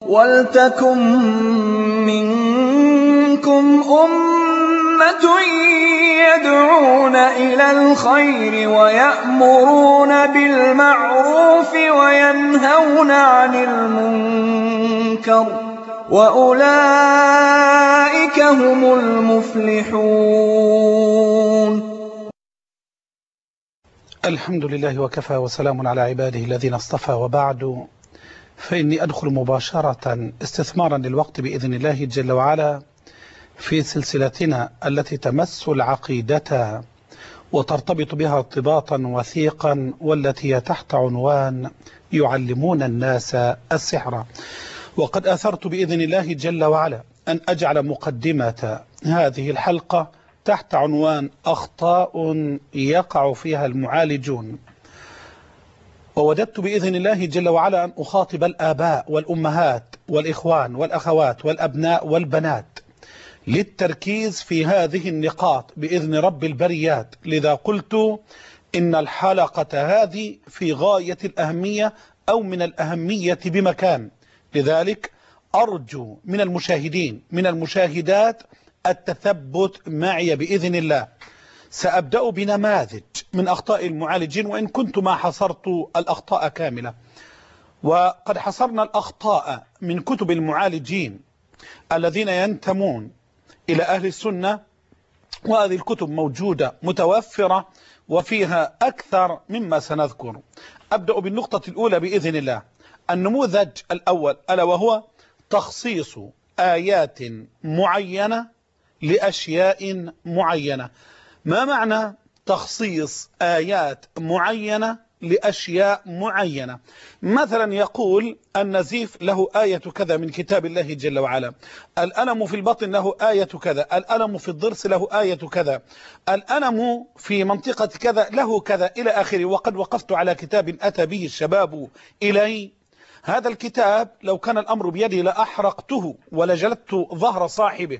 وَلْتَكُن مِّنكُمْ أُمَّةٌ يَدْعُونَ إِلَى الْخَيْرِ وَيَأْمُرُونَ بِالْمَعْرُوفِ وَيَنْهَوْنَ عَنِ الْمُنكَرِ وَأُولَٰئِكَ هُمُ الْمُفْلِحُونَ. الحمد لله وكفى وسلام على عباده الذين اصطفى، وبعد، فإني أدخل مباشرة استثمارا للوقت بإذن الله جل وعلا في سلسلتنا التي تمس العقيدة وترتبط بها ارتباطا وثيقا، والتي هي تحت عنوان يعلمون الناس السحر. وقد أثرت بإذن الله جل وعلا أن أجعل مقدمة هذه الحلقة تحت عنوان أخطاء يقع فيها المعالجون. ووددت بإذن الله جل وعلا أن أخاطب الآباء والأمهات والإخوان والأخوات والأبناء والبنات للتركيز في هذه النقاط بإذن رب البريات. لذا قلت إن الحلقة هذه في غاية الأهمية أو من الأهمية بمكان. لذلك أرجو من المشاهدين من المشاهدات التثبت معي بإذن الله. سأبدأ بنماذج من أخطاء المعالجين، وإن كنت ما حصرت الأخطاء كاملة، وقد حصرنا الأخطاء من كتب المعالجين الذين ينتمون إلى أهل السنة، وهذه الكتب موجودة متوفرة وفيها أكثر مما سنذكر. أبدأ بالنقطة الأولى بإذن الله. النموذج الأول ألا وهو تخصيص آيات معينة لأشياء معينة. ما معنى تخصيص آيات معينة لأشياء معينة؟ مثلا يقول النزيف له آية كذا من كتاب الله جل وعلا، الألم في البطن له آية كذا، الألم في الضرس له آية كذا، الألم في منطقة كذا له كذا إلى آخره. وقد وقفت على كتاب أتى به الشباب إلي. هذا الكتاب لو كان الأمر بيدي لأحرقته ولجلدت ظهر صاحبه.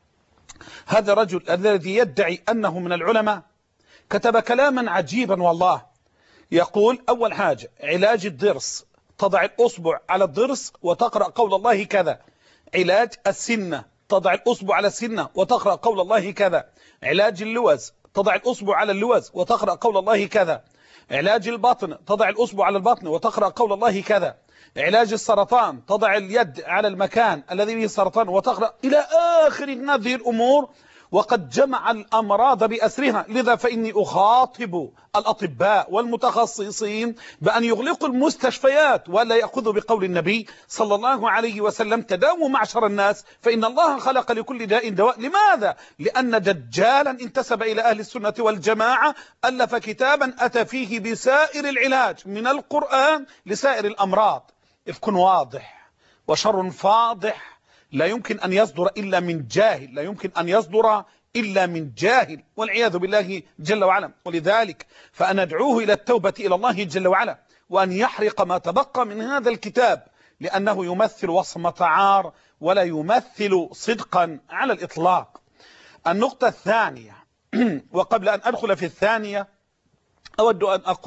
هذا الرجل الذي يدعي أنه من العلماء كتب كلاما عجيبا والله. يقول أول حاجة علاج الضرس، تضع الأصبع على الضرس وتقرأ قول الله كذا. علاج السنة، تضع الأصبع على السنة وتقرأ قول الله كذا. علاج اللوز، تضع الأصبع على اللوز وتقرأ قول الله كذا. علاج البطن، تضع الأصبع على البطن وتقرأ قول الله كذا. علاج السرطان، تضع اليد على المكان الذي فيه سرطان وتقرأ إلى آخر هذه الأمور، وقد جمع الأمراض بأسرها. لذا فإني أخاطب الأطباء والمتخصصين بأن يغلقوا المستشفيات ولا يأخذوا بقول النبي صلى الله عليه وسلم: تداووا معشر الناس فإن الله خلق لكل داء دواء. لماذا؟ لأن دجالا انتسب إلى أهل السنة والجماعة ألف كتابا أتى فيه بسائر العلاج من القرآن لسائر الأمراض. إفك واضح وشر فاضح لا يمكن أن يصدر إلا من جاهل، لا يمكن أن يصدر إلا من جاهل، والعياذ بالله جل وعلا. ولذلك فأنا أدعوه إلى التوبة إلى الله جل وعلا، وأن يحرق ما تبقى من هذا الكتاب، لأنه يمثل وصمة عار ولا يمثل صدقا على الإطلاق. النقطة الثانية، وقبل أن أدخل في الثانية أود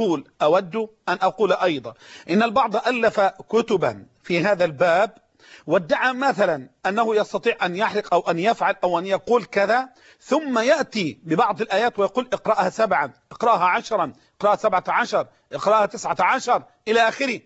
أن أقول أيضا إن البعض ألف كتبا في هذا الباب وادعى مثلا أنه يستطيع أن يحرق أو أن يفعل أو أن يقول كذا، ثم يأتي ببعض الآيات ويقول: اقرأها 7، اقرأها 10، اقرأها 17، اقرأها 19 إلى آخره.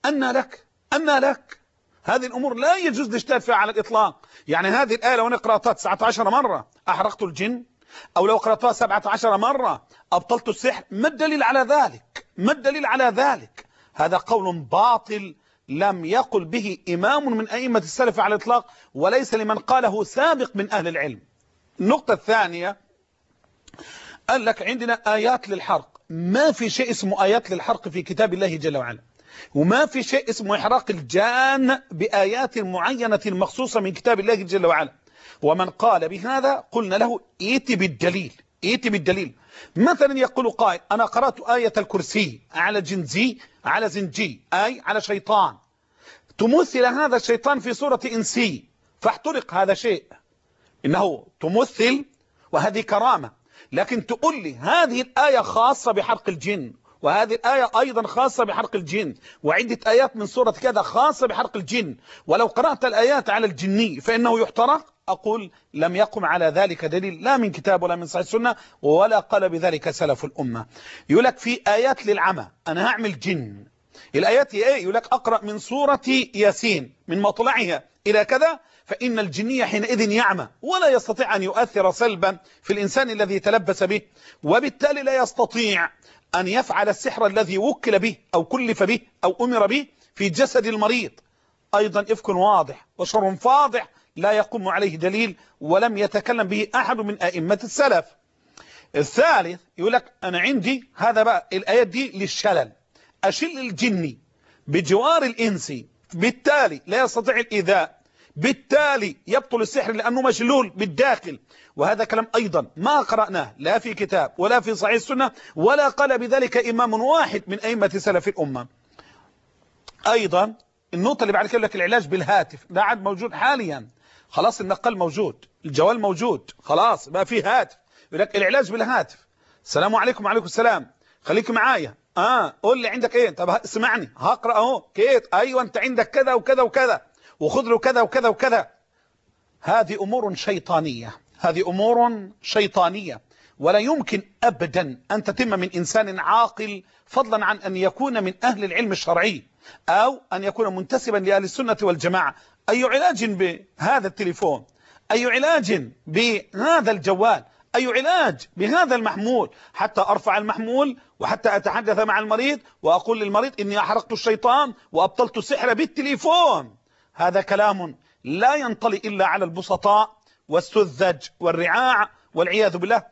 أن لك هذه الأمور لا يجوز الاجتهاد فيها على الإطلاق. يعني هذه الآية لو أنا قرأتها 19 مرة أحرقت الجن، أو لو قرأتها 17 مرة أبطلت السحر. ما الدليل على ذلك؟ ما الدليل على ذلك؟ هذا قول باطل لم يقل به إمام من أئمة السلف على الإطلاق، وليس لمن قاله سابق من أهل العلم. النقطة الثانية، قال لك عندنا آيات للحرق. ما في شيء اسمه آيات للحرق في كتاب الله جل وعلا، وما في شيء اسمه إحراق الجان بآيات معينة مخصوصة من كتاب الله جل وعلا. ومن قال بهذا قلنا له: ائت بالدليل، ائت بالدليل. مثلا يقول قائل: أنا قرأت آية الكرسي على جنزي، على زنجي، أي على شيطان، تمثل هذا الشيطان في صورة إنسي فاحترق. هذا شيء إنه تمثل وهذه كرامة، لكن تقول لي هذه الآية خاصة بحرق الجن وهذه الآية أيضا خاصة بحرق الجن، وعدة آيات من سورة كذا خاصة بحرق الجن، ولو قرأت الآيات على الجني فإنه يحترق، أقول لم يقم على ذلك دليل لا من كتاب ولا من صحيح السنة ولا قال بذلك سلف الأمة. يقول لك في آيات للعمى، أنا هعمل جن، الآيات هي إيه؟ يقول لك أقرأ من سورة ياسين من مطلعها إلى كذا، فإن الجني حينئذ يعمى ولا يستطيع أن يؤثر سلبا في الإنسان الذي تلبس به، وبالتالي لا يستطيع أن يفعل السحر الذي وكل به أو كلف به أو أمر به في جسد المريض. أيضا إفك واضح وشر فاضح لا يقوم عليه دليل ولم يتكلم به أحد من أئمة السلف. الثالث يقول لك أنا عندي هذا بقى الآيات دي للشلل، أشل الجني بجوار الإنس، بالتالي لا يستطيع الإيذاء، بالتالي يبطل السحر لأنه مشلول بالداخل. وهذا كلام أيضا ما قرأناه لا في كتاب ولا في صحيح السنة ولا قال بذلك إمام واحد من أئمة سلف الأمة. أيضا النقطة اللي بعد كده لك العلاج بالهاتف، ده عاد موجود حاليا، خلاص النقال موجود، الجوال موجود، خلاص بقى فيه هاتف. يقول لك العلاج بالهاتف، السلام عليكم وعليكم السلام، خليك معايا، قول لي عندك ايه، طب اسمعني هقرأ اهو كيف، ايوه انت عندك كذا وكذا وكذا وخذ له كذا وكذا وكذا. هذه امور شيطانية، هذه امور شيطانية، ولا يمكن ابدا ان تتم من انسان عاقل، فضلا عن ان يكون من اهل العلم الشرعي او ان يكون منتسبا لاهل السنة والجماعة. اي علاج بهذا التليفون، اي علاج بهذا الجوال، أي علاج بهذا المحمول، حتى أرفع المحمول وحتى أتحدث مع المريض وأقول للمريض إني أحرقت الشيطان وأبطلت السحر بالتليفون. هذا كلام لا ينطلي إلا على البسطاء والسذج والرعاع والعياذ بالله.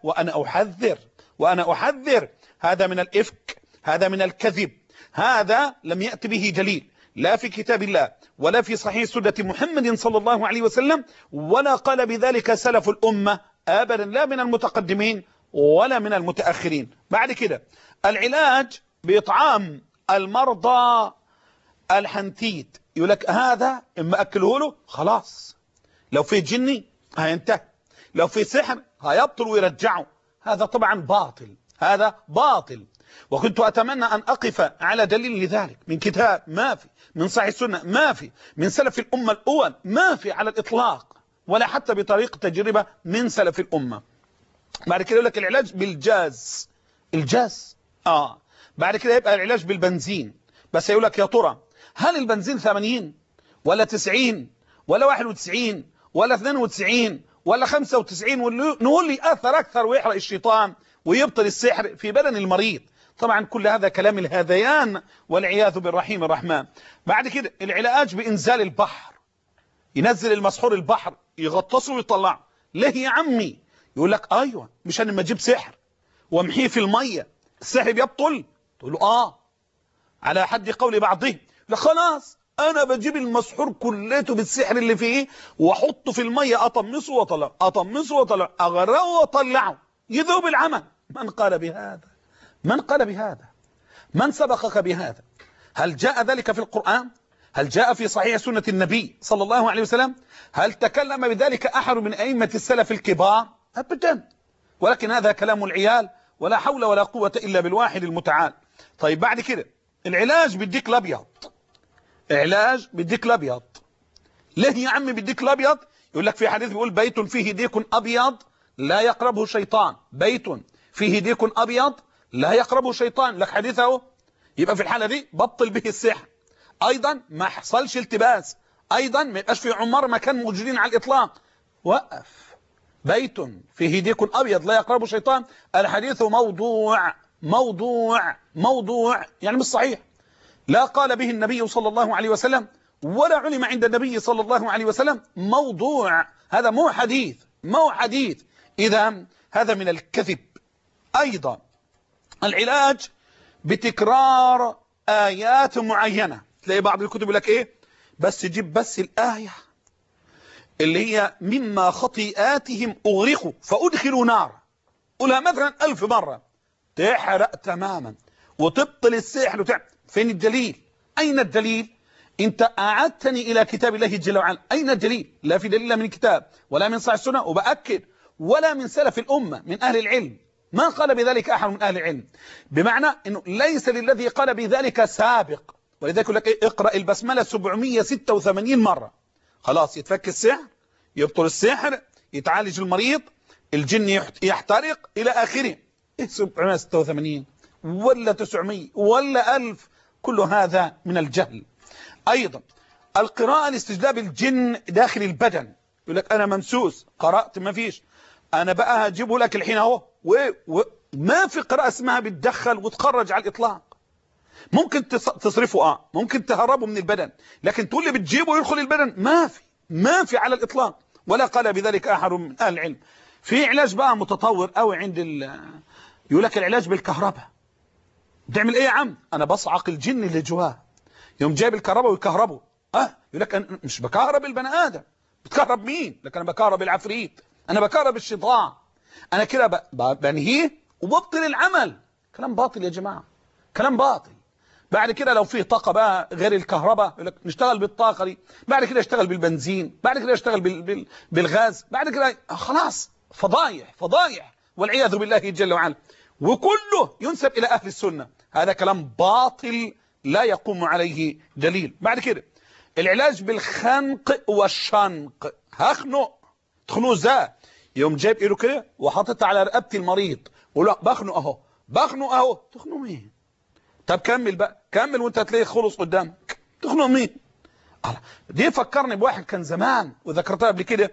وأنا أحذر هذا من الإفك، هذا من الكذب، هذا لم يأتي به دليل لا في كتاب الله ولا في صحيح سنة محمد صلى الله عليه وسلم، ولا قال بذلك سلف الأمة أبدا، لا من المتقدمين ولا من المتأخرين. بعد كده العلاج بإطعام المرضى الحنتيت، يقول لك هذا اما أكله له خلاص، لو في جني هينتهي، لو في سحر هيبطل ويرجعه. هذا طبعا باطل، هذا باطل. وكنت أتمنى أن أقف على دليل لذلك من كتاب ما في، من صحيح السنة ما في، من سلف الأمة الأول ما في على الإطلاق، ولا حتى بطريق تجربة من سلف الأمة. بعد كده يقول لك العلاج بالجاز، الجاز بعد كده يبقى العلاج بالبنزين، بس يقول لك يا ترى هل البنزين 80 ولا 90 ولا 91 ولا 92 ولا 95 نقول لي أثر أكثر ويحرق الشيطان ويبطل السحر في بدن المريض؟ طبعا كل هذا كلام الهذيان والعياذ بالرحيم الرحمن. بعد كده العلاج بإنزال البحر، ينزل المسحور البحر يغطسه ويطلعه. ليه يا عمي؟ يقول لك ايوه مش انا لما اجيب سحر وامحيه في الميه السحر بيبطل؟ تقول له على حد قول بعضهم، لا خلاص انا بجيب المسحور كلته بالسحر اللي فيه واحطه في الميه، اطمسه واطلعه، اطمسه واطلعه، اغرقه واطلعه، يذوب العمل. من قال بهذا؟ من قال بهذا؟ من سبقك بهذا؟ هل جاء ذلك في القرآن؟ هل جاء في صحيح سنة النبي صلى الله عليه وسلم؟ هل تكلم بذلك أحد من أئمة السلف الكبار؟ أبدا. ولكن هذا كلام العيال، ولا حول ولا قوة إلا بالواحد المتعال. طيب بعد كده العلاج بالديك الأبيض، علاج بالديك الأبيض. ليه يا عم بالديك الأبيض؟ يقول لك في حديث بيقول بيت فيه ديك أبيض لا يقربه شيطان، بيت فيه ديك أبيض لا يقربه شيطان، لك حديثه. يبقى في الحالة دي بطل به السحر، ايضا ما حصلش التباس، ايضا ما يبقاش في عمار مكان موجودين على الاطلاق، وقف. بيت فيه ديك ابيض لا يقربه شيطان، الحديث موضوع موضوع موضوع، يعني مش صحيح، لا قال به النبي صلى الله عليه وسلم ولا علم عند النبي صلى الله عليه وسلم، موضوع، هذا مو حديث، مو حديث. اذا هذا من الكذب. ايضا العلاج بتكرار آيات معينة، تلاقي بعض الكتب يقول لك ايه، بس جيب بس الآية اللي هي مما خطيئاتهم أغرقوا فأدخلوا نار، قولها مثلا 1000 مرة، تحرق تماما وتبطل السحر فين الدليل؟ أين الدليل؟ انت أعدتني إلى كتاب الله جل وعلا، أين الدليل؟ لا في دليل من الكتاب ولا من صحيح السنة، وبأكد ولا من سلف الأمة من أهل العلم ما قال بذلك أحد من أهل العلم، بمعنى أنه ليس للذي قال بذلك سابق. ولذلك يقول لك اقرأ البسملة 786 مرة، خلاص يتفك السحر، يبطل السحر، يتعالج المريض، الجن يحترق إلى آخره. 786 ولا 900 ولا 1000، كل هذا من الجهل. أيضا القراءة لاستجلاب الجن داخل البدن، يقول لك أنا ممسوس، قرأت ما فيش، أنا بقى هجيبه لك الحين أهو، ما في قراءة اسمها بتدخل وتخرج على الإطلاق. ممكن تصرفه ممكن تهربه من البدن، لكن تقول لي بتجيبه يدخل البدن، ما في على الإطلاق، ولا قال بذلك أحد من أهل العلم. في علاج بقى متطور قوي عند يقول لك العلاج بالكهرباء. بتعمل ايه يا عم؟ انا بصعق الجن اللي جواه، يوم جايب الكهرباء ويكهربه. يقول لك انا مش بكهرب البني ادم. بتكهرب مين؟ لك انا بكهرب العفريت، انا بكهرب الشيطان، انا كده بنهيه وببطل العمل. كلام باطل يا جماعه، كلام باطل. بعد كده لو فيه طاقه بقى غير الكهرباء، يقول لك نشتغل بالطاقه دي، بعد كده اشتغل بالبنزين، بعد كده اشتغل بالغاز، بعد كده خلاص فضايح والعياذ بالله جل وعلا، وكله ينسب إلى أهل السنة. هذا كلام باطل لا يقوم عليه دليل. بعد كده العلاج بالخنق والشنق، هخنق، تخنقه ازاي؟ يوم جايب ايده كده وحاططها على رقبه المريض ولا بخنق اهو، تخنق مين؟ طب كمل بقى، كمل وانت هتلاقيه خلص قدامك، تخنق مين؟ دي فكرني بواحد كان زمان وذكرتها قبل كده،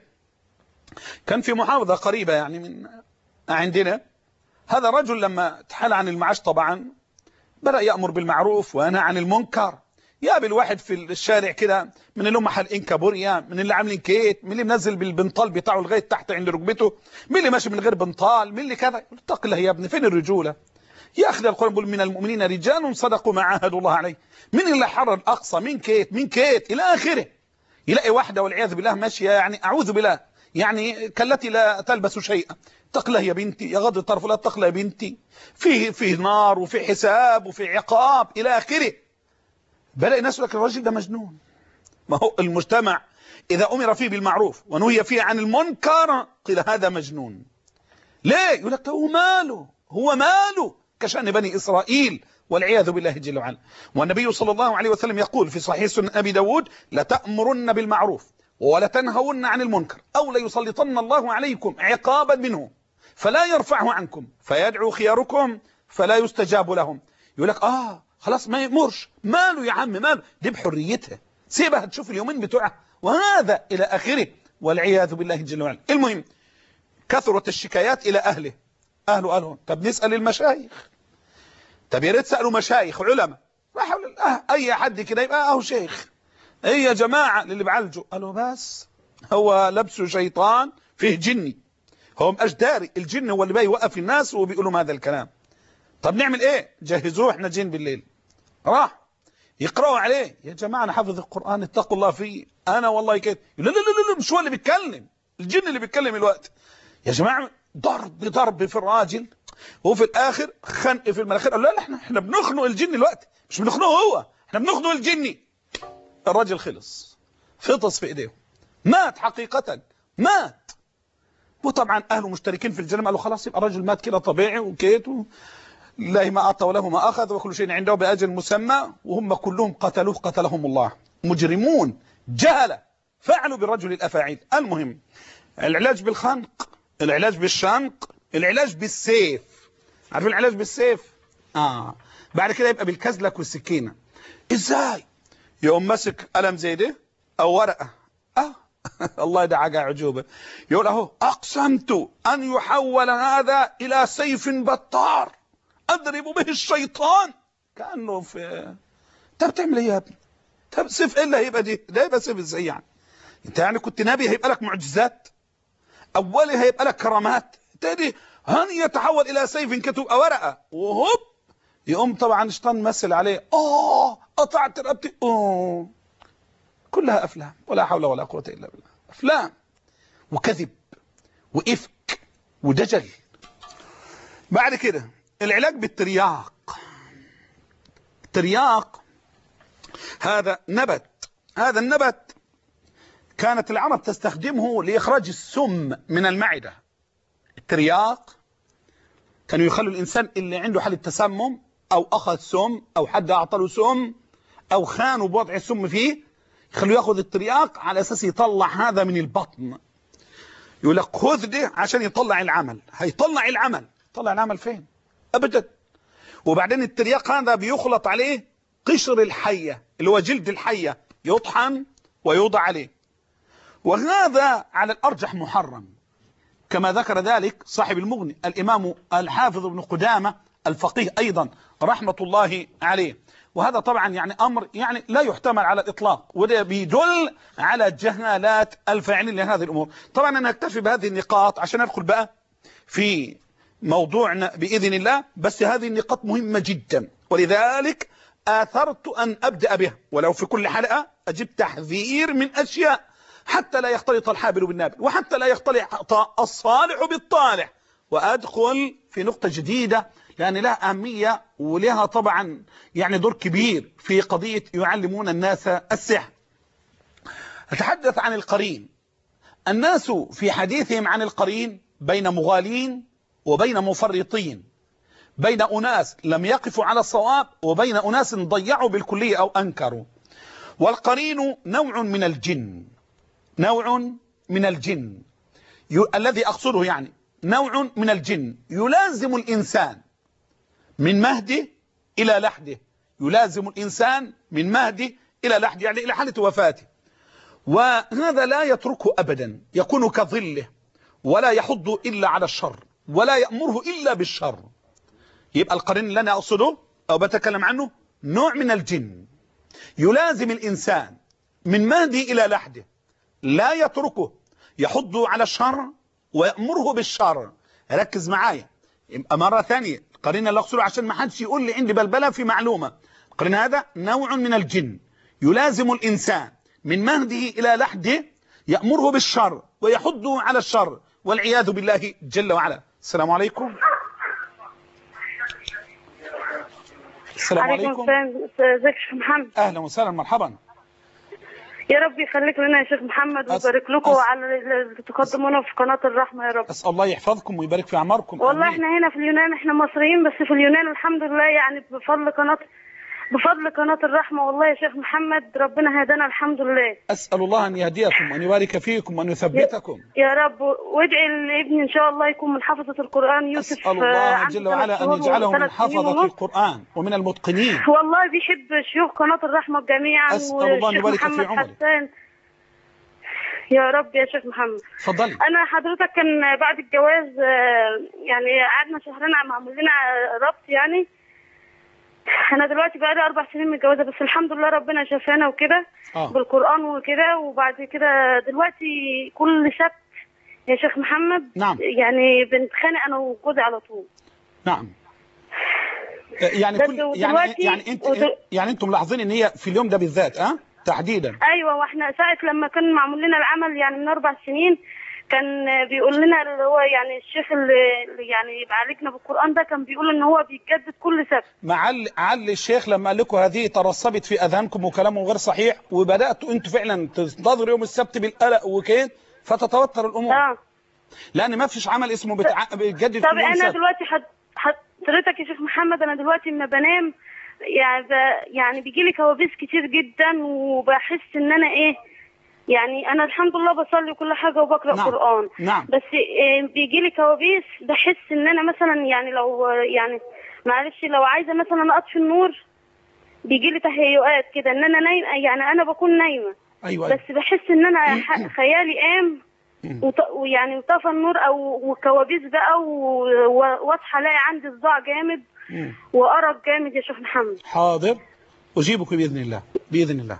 كان في محافظة قريبة يعني من عندنا. هذا الرجل لما تحال عن المعاش طبعا بدأ يأمر بالمعروف وينهى عن المنكر. يقابل واحد في الشارع كده من اللي هم حالقين كابوريا، من اللي عاملين كيت، من اللي منزل بالبنطال بتاعه لغايه تحت عند ركبته، من اللي ماشي من غير بنطال، من اللي كذا. اتق الله يا ابني، فين الرجوله؟ يا اخي القرآن بيقول من المؤمنين رجال صدقوا ما عاهدوا الله عليه. من اللي حرر الاقصى، من كيت الى اخره. يلاقي واحده والعياذ بالله ماشيه يعني اعوذ بالله يعني كالتي لا تلبس شيئا. اتق الله يا بنتي، يا غض الطرف، لا اتق الله يا بنتي، فيه نار وفي حساب وفي عقاب الى اخره. بلاقي ناس يقول لك الراجل ده مجنون. ما هو المجتمع اذا امر فيه بالمعروف ونهي فيه عن المنكر قيل هذا مجنون. ليه؟ يقول لك هو ماله كشأن بني اسرائيل والعياذ بالله جل وعلا. والنبي صلى الله عليه وسلم يقول في صحيح سنن ابي داود: لتأمرن بالمعروف ولتنهون عن المنكر او ليسلطن الله عليكم عقابا منه فلا يرفعه عنكم فيدعو خياركم فلا يستجاب لهم. يقول لك خلاص ما يأمرش، ماله يا عم، ماله، دي بحريتها، سيبها تشوف اليومين بتوعها وهذا الى اخره والعياذ بالله جل وعلا. المهم كثرت الشكايات الى اهله. طب نسأل المشايخ، طب يا ريت سألوا مشايخ علماء، اي حد كده يبقى شيخ. ايه يا جماعه اللي بعالجه؟ قالوا بس هو لبسه شيطان فيه جني، هو مبقاش داري الجن هو اللي بقى يوقف الناس وبيقولوا هذا الكلام. طب نعمل ايه؟ جهزوه احنا جن بالليل. راح يقرأوا عليه: يا جماعه انا حافظ القرآن اتقوا الله فيه، انا والله كده. لا لا لا لا، مش هو اللي بيتكلم، الجن اللي بيتكلم الوقت. يا جماعه ضرب في الراجل وفي الاخر خنق في المناخير. قالوا لا احنا بنخنق الجن الوقت، مش بنخنقه هو، احنا بنخنق الجني. الراجل خلص، فطس في ايديهم، مات حقيقة، مات. وطبعا اهله مشتركين في الجنة، قالوا خلاص يبقى الرجل مات كده طبيعي وكيت، لا ما اعطى وله ما اخذ وكل شيء عنده باجل مسمى، وهم كلهم قتلهم الله، مجرمون جهلة فعلوا بالرجل الافاعيل. المهم العلاج بالخنق، العلاج بالشنق، العلاج بالسيف. عارفين العلاج بالسيف؟ بعد كده يبقى بالكزلك والسكينة. ازاي؟ يقوم ماسك قلم زي ده او ورقه الله ده حاجه عجوبه، يقول اهو: اقسمت ان يحول هذا الى سيف بطار اضرب به الشيطان. كانه في طب بتعمل ايه يا ابني؟ طب سيف ايه اللي هيبقى ده يبقى سيف ازاي يعني؟ انت يعني كنت نبي هيبقى لك معجزات؟ اولي هيبقى لك كرامات؟ تاني هن يتحول الى سيف كتبقى ورقه وهوب يقوم طبعا الشيطان مثل عليه: قطعت رقبتي. كلها افلام، ولا حول ولا قوه الا بالله، افلام وكذب وافك ودجل. بعد كده العلاج بالترياق. الترياق هذا النبت كانت العرب تستخدمه لاخراج السم من المعده. الترياق كانوا يخلوا الإنسان اللي عنده حالة تسمم أو أخذ سم أو حد أعطى له سم أو خانوا بوضع السم فيه، يخلوه ياخذ الترياق على أساس يطلع هذا من البطن. يقول لك خذ ده عشان يطلع العمل. هيطلع العمل، يطلع العمل فين؟ أبدا. وبعدين الترياق هذا بيخلط عليه قشر الحية اللي هو جلد الحية، يطحن ويوضع عليه، وهذا على الأرجح محرم، كما ذكر ذلك صاحب المغني الإمام الحافظ ابن قدامة الفقيه أيضا رحمة الله عليه. وهذا طبعا يعني أمر يعني لا يحتمل على الإطلاق، وده بيدل على جهالات الفاعلين لهذه الأمور. طبعا أنا أكتفي بهذه النقاط عشان أدخل بقى في موضوعنا بإذن الله، بس هذه النقاط مهمة جدا، ولذلك آثرت أن أبدأ بها، ولو في كل حلقة أجيب تحذير من أشياء حتى لا يختلط الحابل بالنابل، وحتى لا يختلط الصالح بالطالح، وأدخل في نقطة جديدة لأن لها أهمية ولها طبعا يعني دور كبير في قضية يعلمون الناس السحر. أتحدث عن القرين. الناس في حديثهم عن القرين بين مغالين وبين مفرطين، بين أناس لم يقفوا على الصواب وبين أناس ضيعوا بالكلية أو أنكروا. والقرين نوع من الجن، نوع من الجن الذي أقصده يعني نوع من الجن يلازم الإنسان من مهده إلى لحده، يلازم الإنسان من مهده إلى لحده، يعني إلى حالة وفاته، وهذا لا يتركه أبدا، يكون كظله ولا يحض إلا على الشر ولا يأمره إلا بالشر. يبقى القرين اللي أنا أقصده أو بتكلم عنه نوع من الجن يلازم الإنسان من مهده إلى لحده، لا يتركه، يحض على الشر ويأمره بالشر. ركز معايا يبقى مرة ثانية، القرين اللي أقصده عشان ما حدش يقول لي عندي بلبلة في معلومة. القرين هذا نوع من الجن يلازم الإنسان من مهده إلى لحده، يأمره بالشر ويحضه على الشر والعياذ بالله جل وعلا. السلام عليكم. السلام عليكم. ازيك يا شيخ محمد؟ أهلا وسهلا، مرحبا. يا رب يخليك لنا يا شيخ محمد ويبارك لكم على اللي تقدمونا في قناة الرحمة يا رب. أسأل الله يحفظكم ويبارك في أعماركم. والله احنا هنا في اليونان، احنا مصريين بس في اليونان الحمد لله، يعني بفضل قناة الرحمة. والله يا شيخ محمد ربنا هدانا الحمد لله. أسأل الله أن يهديكم وأن يبارك فيكم وأن يثبتكم يا رب. وادعي لابني إن شاء الله يكون من حفظة القرآن يوسف. أسأل الله جل وعلا أن يجعله من حفظة القرآن ومن المتقنين. والله بيحب شيوخ قناة الرحمة جميعا. أسأل الله أن يبارك في عمرك. يا رب يا شيخ محمد. اتفضلي. انا حضرتك كان بعد الجواز يعني قعدنا شهرين معمول لنا ربط، يعني انا دلوقتي بقى لي 4 سنين متجوزه، بس الحمد لله ربنا شفانا وكده بالقران وكده. وبعد كده دلوقتي كل سبت يا شيخ محمد نعم يعني بنتخانق انا وجوزي على طول. نعم. يعني كل يعني انتم ملاحظين ان هي في اليوم ده بالذات تحديدا؟ ايوه. واحنا ساعه لما كان معمول لنا العمل يعني من 4 سنين كان بيقول لنا اللي هو يعني الشيخ اللي يعني بيعالجنا بالقران ده كان بيقول ان هو بيتجدد كل سبت. معل الشيخ لما قال لكم هذه ترسبت في اذهانكم وكلامه غير صحيح، وبداتوا انتوا فعلا تنتظروا يوم السبت بالقلق وكده، فتتوتر الامور. لان ما فيش عمل اسمه بيتجدد طب كل يوم. انا دلوقتي حضرتك يا شيخ محمد انا دلوقتي لما بنام يعني بيجي لي كوابيس كتير جدا، وبحس ان انا يعني انا الحمد لله بصلي كل حاجه وبقرا قران. نعم. بس بيجي لي كوابيس، بحس ان انا مثلا يعني لو يعني معلش لو عايزه مثلا اطفي النور بيجي لي تهيؤات كده ان انا نايمه، يعني انا بكون نايمه. أيوة. بس بحس ان انا خيالي قام ويعني وطفى النور او كوابيس بقى، واصحى الاقي عندي صداع جامد وارق جامد يا شيخ محمد. حاضر اجيبك باذن الله، باذن الله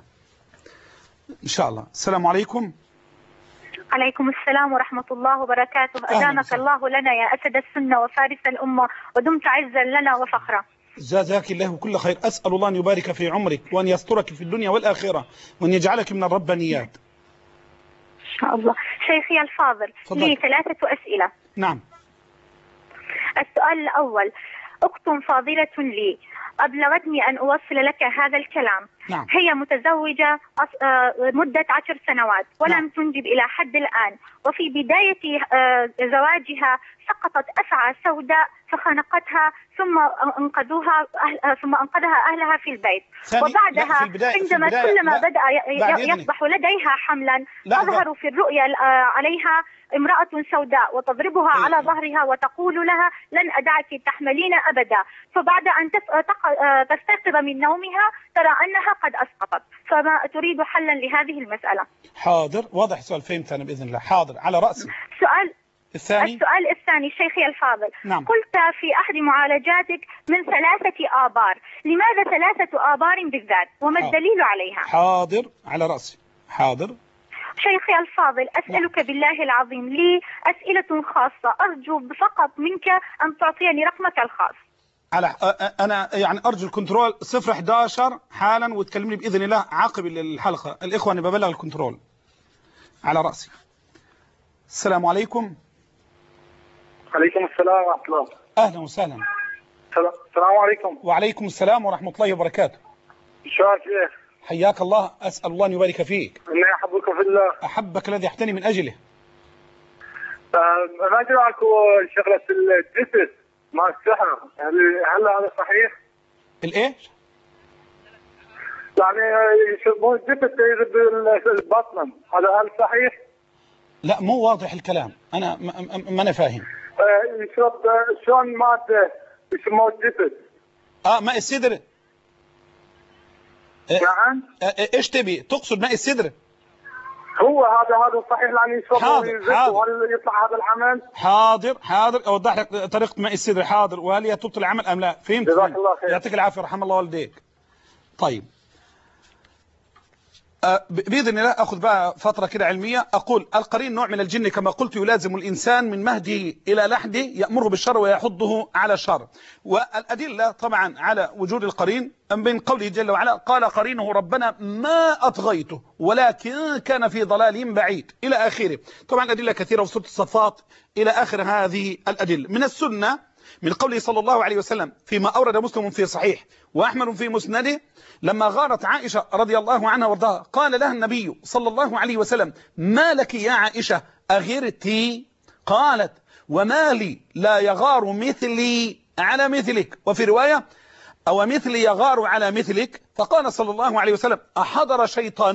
ان شاء الله. السلام عليكم. عليكم السلام ورحمة الله وبركاته. أدامك الله لنا يا أسد السنة وفارس الأمة، ودمت عزا لنا وفخرا. جزاك الله كل خير. أسأل الله أن يبارك في عمرك وأن يسترك في الدنيا والآخرة وأن يجعلك من الربانيات إن شاء الله. شيخي الفاضل لي 3 أسئلة. نعم. السؤال الأول: أخت فاضلة لي أبلغتني أن أوصل لك هذا الكلام. نعم. هي متزوجة مدة 10 سنوات ولم نعم. تنجب إلى حد الآن، وفي بداية زواجها سقطت أفعى سوداء فخنقتها ثم أنقذها أهلها في البيت. وبعدها عندما كلما بدأ يصبح لديها حملا تظهر في الرؤيا عليها امرأة سوداء وتضربها على ظهرها وتقول لها لن أدعك تحملين أبدا. فبعد أن تستيقظ من نومها ترى أنها قد أسقطت. فما تريد حلا لهذه المسألة؟ حاضر، واضح السؤال، فهمت أنا بإذن الله. حاضر، على رأسي. السؤال الثاني شيخي الفاضل. نعم. قلت في أحد معالجاتك من 3 آبار، لماذا 3 آبار بالذات وما الدليل عليها؟ حاضر، على رأسي. حاضر شيخي الفاضل، أسألك بالله العظيم لي أسئلة خاصة، أرجو فقط منك أن تعطيني رقمك الخاص. أنا يعني أرجو الكنترول 011 حالا، وتكلمني بإذن الله عقب الحلقة. الإخوة أنا ببلغ الكنترول. على رأسي. السلام عليكم. عليكم السلام ورحمة الله. أهلا وسهلا. السلام عليكم. وعليكم السلام ورحمة الله وبركاته. شكرا شيخ. حياك الله، أسأل الله أن يبارك فيك. إني أحبك في الله. أحبك الذي أحتني من أجله. ما أدري عنكم شغلة الجسد مع السحر، هل هذا صحيح؟ الإيش؟ يعني يشربون الجسد يذهب البطن، هذا هل صحيح؟ لا، مو واضح الكلام، أنا ما أنا فاهم. يشرب شلون مادة يسموه الجسد؟ ماء السدر. نعم. ايش تبي تقصد ماء السدر؟ هو هذا صحيح يعني يشرب حاضر. يطلع هذا العمل؟ حاضر اوضح لك طريقه ماء السدر. حاضر. وهل هي تبطل العمل ام لا؟ فهمت. جزاك الله خير. يعطيك العافيه، رحم الله والديك. طيب، بإذن الله أخذ بقى فترة كده علمية. أقول القرين نوع من الجن كما قلت، يلازم الإنسان من مهده إلى لحده، يأمره بالشر ويحضه على الشر. والأدلة طبعا على وجود القرين من قوله جل وعلا قال قرينه ربنا ما أطغيته ولكن كان في ضلال بعيد إلى آخره. طبعا أدلة كثيرة في سورة الصفات إلى آخر هذه الأدلة. من السنة من قوله صلى الله عليه وسلم فيما أورد مسلم في صحيح وأحمد في مسنده، لما غارت عائشة رضي الله عنها وارضاها قال لها النبي صلى الله عليه وسلم ما لك يا عائشة أغرتي؟ قالت وما لي لا يغار مثلي على مثلك، وفي رواية أو مثلي يغار على مثلك. فقال صلى الله عليه وسلم أحضر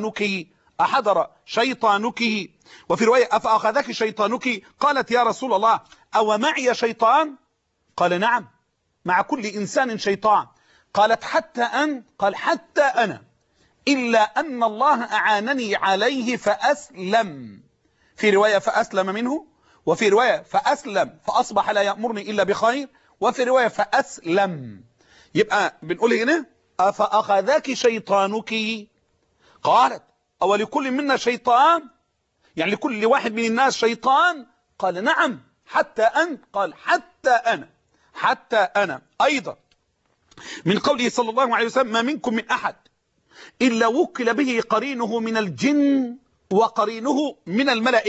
شيطانك؟ وفي رواية أفأخذك شيطانك؟ قالت يا رسول الله أو معي شيطان؟ قال نعم مع كل إنسان شيطان. قالت حتى أن؟ قال حتى أنا، إلا أن الله أعانني عليه فأسلم. في رواية فأسلم منه، وفي رواية فأسلم فأصبح لا يأمرني إلا بخير، وفي رواية فأسلم. يبقى بنقول هنا أفأخذك شيطانك؟ قالت أو لكل منا شيطان، يعني لكل واحد من الناس شيطان؟ قال نعم حتى أن؟ قال حتى أنا. أيضا من قوله صلى الله عليه وسلم ما منكم من أحد إلا وكل به قرينه من الجن وقرينه من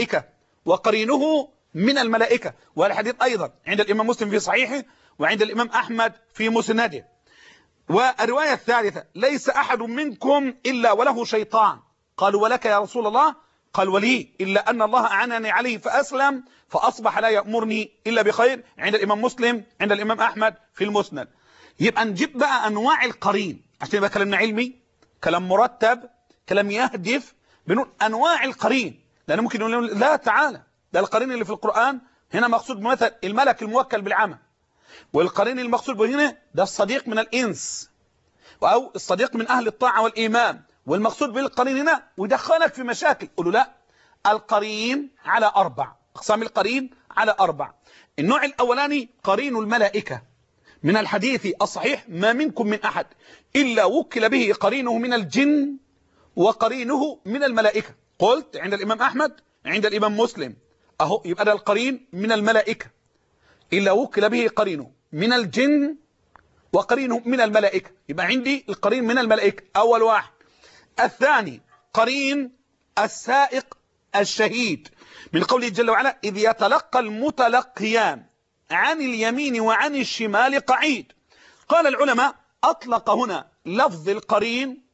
الملائكة. والحديث أيضا عند الإمام مسلم في صحيحه وعند الإمام أحمد في مسنده. والرواية الثالثة ليس أحد منكم إلا وله شيطان. قالوا ولك يا رسول الله؟ قال ولي، إلا أن الله أعانني عليه فأسلم فأصبح لا يأمرني إلا بخير، عند الإمام مسلم عند الإمام أحمد في المسند. يبقى نجيب بقى أنواع القرين عشان يبقى كلامنا علمي، كلام مرتب، كلام يهدف. بنقول أنواع القرين، لأن ممكن نقول لا تعالى ده القرين اللي في القرآن هنا مقصود مثلا الملك الموكل بالعمى، والقرين المقصود به هنا ده الصديق من الإنس أو الصديق من أهل الطاعة والإيمان، والمقصود بالقرين هنا ويدخلك في مشاكل. قولوا لا، القرين على 4 أقسام. القرين على 4. النوع الأولاني قرين الملائكة، من الحديث الصحيح ما منكم من أحد إلا وكل به قرينه من الجن وقرينه من الملائكة. قلت عند الإمام أحمد عند الإمام مسلم أهو، يبقى ده القرين من الملائكة، إلا وكل به قرينه من الجن وقرينه من الملائكة. يبقى عندي القرين من الملائكة أول واحد. الثاني قرين السائق الشهيد، من قوله جل وعلا إذ يتلقى المتلقيان عن اليمين وعن الشمال قعيد. قال العلماء أطلق هنا لفظ القرين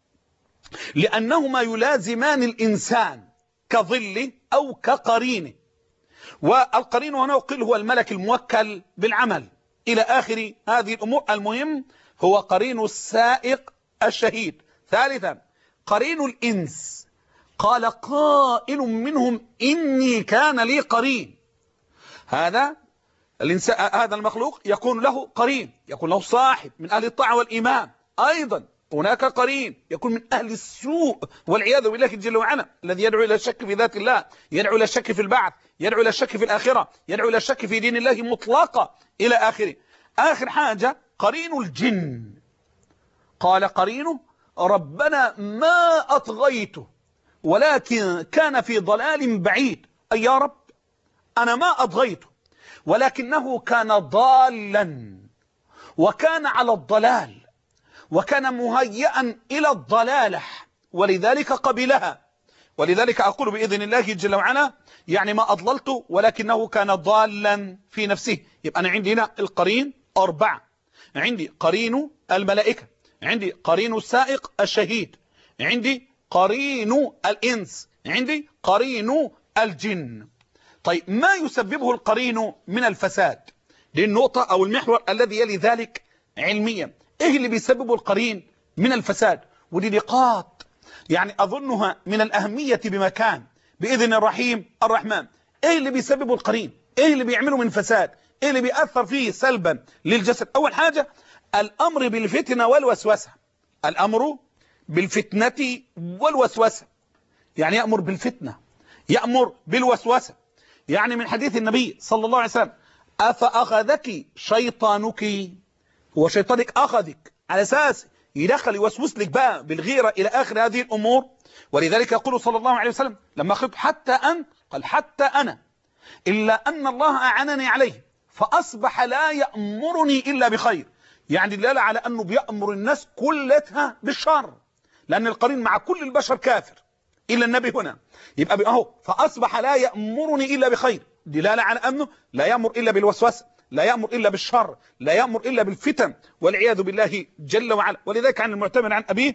لأنهما يلازمان الإنسان كظل أو كقرينه. والقرين هنا قيل هو الملك الموكل بالعمل إلى آخر هذه الأمور. المهم هو قرين السائق الشهيد. ثالثا قرين الإنس، قال قائل منهم إني كان لي قرين. هذا المخلوق يكون له قرين، يكون له صاحب من أهل الطاعة والإيمان. أيضا هناك قرين يكون من أهل السوء والعياذ بالله جل وعلا، الذي يدعو إلى الشك في ذات الله، يدعو إلى الشك في البعث، يدعو إلى الشك في الآخرة، يدعو إلى الشك في دين الله مطلقا إلى آخره. آخر حاجة قرين الجن، قال قرينه ربنا ما أطغيته ولكن كان في ضلال بعيد. أي يا رب أنا ما أطغيته ولكنه كان ضالا وكان على الضلال وكان مهيئا إلى الضلالة ولذلك قبلها. ولذلك أقول بإذن الله جل وعلا يعني ما أضللته ولكنه كان ضالا في نفسه. يبقى أنا عندي هنا القرين 4، عندي قرين الملائكة، عندي قرين السائق الشهيد، عندي قرين الإنس، عندي قرين الجن. طيب ما يسببه القرين من الفساد؟ دي النقطة أو المحور الذي يلي ذلك علميا. إيه اللي بيسببه القرين من الفساد؟ ودي نقاط يعني أظنها من الأهمية بمكان بإذن الرحيم الرحمن. إيه اللي بيسببه القرين؟ إيه اللي بيعمله من فساد؟ إيه اللي بيأثر فيه سلبا للجسد؟ أول حاجة الأمر بالفتنة والوسوسة. الأمر بالفتنة والوسوسة يعني يأمر بالفتنة، يأمر بالوسوسة. يعني من حديث النبي صلى الله عليه وسلم أفأخذك شيطانك، هو شيطانك أخذك على أساس يدخل يوسوس لك بقى بالغيرة إلى آخر هذه الأمور. ولذلك يقول صلى الله عليه وسلم لما خط حتى أن قال حتى أنا إلا أن الله أعانني عليه فأصبح لا يأمرني إلا بخير. يعني دلالة على أنه بيأمر الناس كلها بالشر، لأن القرين مع كل البشر كافر إلا النبي هنا. يبقى أهو فأصبح لا يأمرني إلا بخير، دلالة على أنه لا يأمر إلا بالوسوسة، لا يأمر إلا بالشر، لا يأمر إلا بالفتن والعياذ بالله جل وعلا. ولذلك عن المعتمد عن أبيه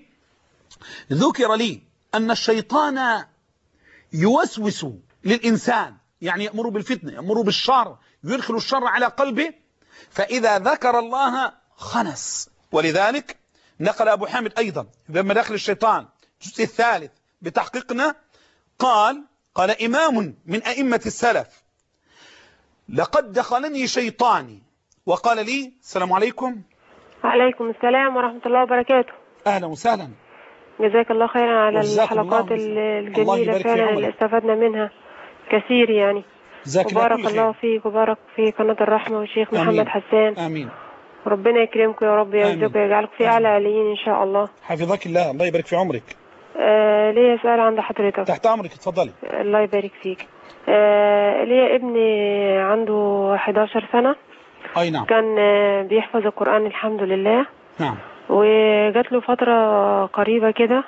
ذكر لي أن الشيطان يوسوس للإنسان، يعني يأمر بالفتنة، يأمر بالشر، يدخل الشر على قلبه، فإذا ذكر الله خنس. ولذلك نقل أبو حامد أيضا في مداخل الشيطان الجزء الثالث بتحقيقنا قال إمام من أئمة السلف لقد دخلني شيطاني وقال لي السلام عليكم. وعليكم السلام ورحمة الله وبركاته. أهلا وسهلا. جزاك الله خيرا على الحلقات الجميلة فعلا اللي استفدنا منها كثير يعني. وبارك الله فيك وبارك في قناة الرحمة والشيخ محمد حسان. آمين. ربنا يكرمكم يا رب ويرزقكم ويجعلك في أعلى عليين إن شاء الله. حفظك الله، الله يبارك في عمرك. ليا سؤال عند حضرتك. تحت أمرك اتفضلي. الله يبارك فيك. ليا ابني عنده 11 سنة. أي نعم. كان بيحفظ القرآن الحمد لله. نعم. وجات له فترة قريبة كده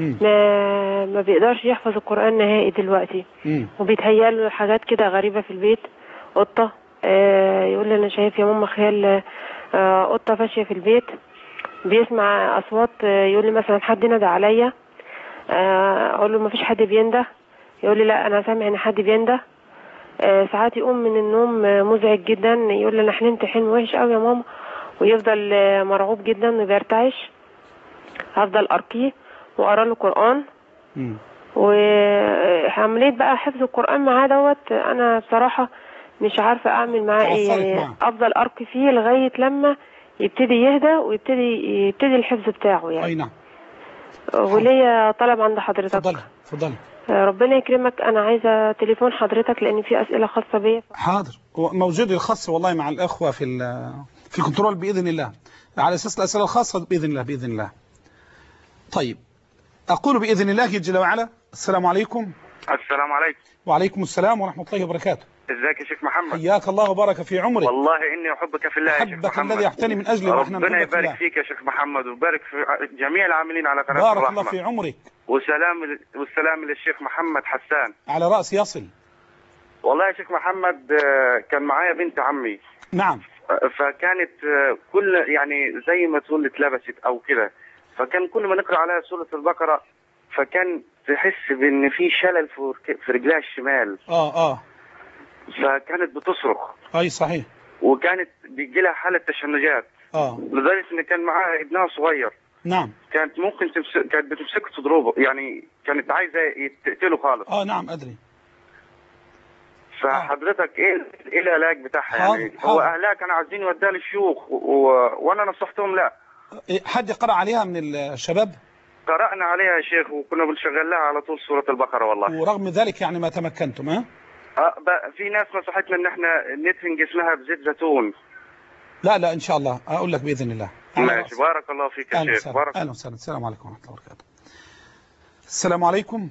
ما بيقدرش يحفظ القرآن نهائي دلوقتي. وبيتهيأ له حاجات كده غريبة في البيت. قطة يقول لي أنا شايف يا ماما خيال قطة فاشية في البيت. بيسمع أصوات يقول لي مثلا حد نادى عليا، أقول له مفيش حد بينده، يقول لي لا أنا سامع إن حد بينده. ساعات يقوم من النوم مزعج جدا، يقول لي أنا حلمت حلم وحش قوي يا ماما، ويفضل مرعوب جدا وبيرتعش. هفضل أرقيه وأقرأ له قرآن. وعملية بقى حفظ القرآن معاه دوت أنا بصراحة مش عارفة أعمل معاه إيه، يعني أفضل أرقي فيه لغاية لما يبتدي يهدى ويبتدي الحفظ بتاعه يعني. أي نعم. وليا طلب عند حضرتك. اتفضلي. ربنا يكرمك، أنا عايزة تليفون حضرتك لأن في أسئلة خاصة بيا. حاضر، موجود الخاص والله مع الأخوة في كنترول بإذن الله، على أساس الأسئلة الخاصة بإذن الله. طيب أقول بإذن الله جل وعلا السلام عليكم. السلام عليكم. وعليكم السلام ورحمة الله وبركاته. ازيك يا شيخ محمد؟ حياك الله وبارك في عمرك. والله إني أحبك في الله يا شيخ محمد. أحبك الذي يحتني من أجلي ونحن ربنا يبارك فيك يا شيخ محمد ويبارك في جميع العاملين على قناة الرحمة. بارك الله في عمرك. والسلام للشيخ محمد حسان على رأس يصل. والله يا شيخ محمد كان معايا بنت عمي. نعم. فكانت كل يعني زي ما تقول اتلبست أو كده، فكان كل ما نقرأ عليها سورة البقرة فكان تحس بأن في شلل في رجلها الشمال. فكانت بتصرخ. اي صحيح. وكانت بيجي لها حاله تشنجات. لدرجه ان كان معاها ابنها صغير. نعم. كانت ممكن كانت بتمسكه تضربه، يعني كانت عايزه تقتله خالص. نعم ادري. فحضرتك ايه العلاج بتاعها؟ يعني هو اهلها كانوا عايزين يوديها للشيوخ وانا نصحتهم لا. حد قرأ عليها من الشباب؟ قرأنا عليها يا شيخ، وكنا بنشغل لها على طول سورة البقرة والله. ورغم ذلك يعني ما تمكنتم؟ في ناس نصحتنا ان احنا ندفن جسمها بزيت زيتون. لا ان شاء الله اقول لك باذن الله. ماشي، بارك الله فيك يا شيخ. اهلا وسهلا. السلام عليكم ورحمه الله وبركاته. السلام عليكم.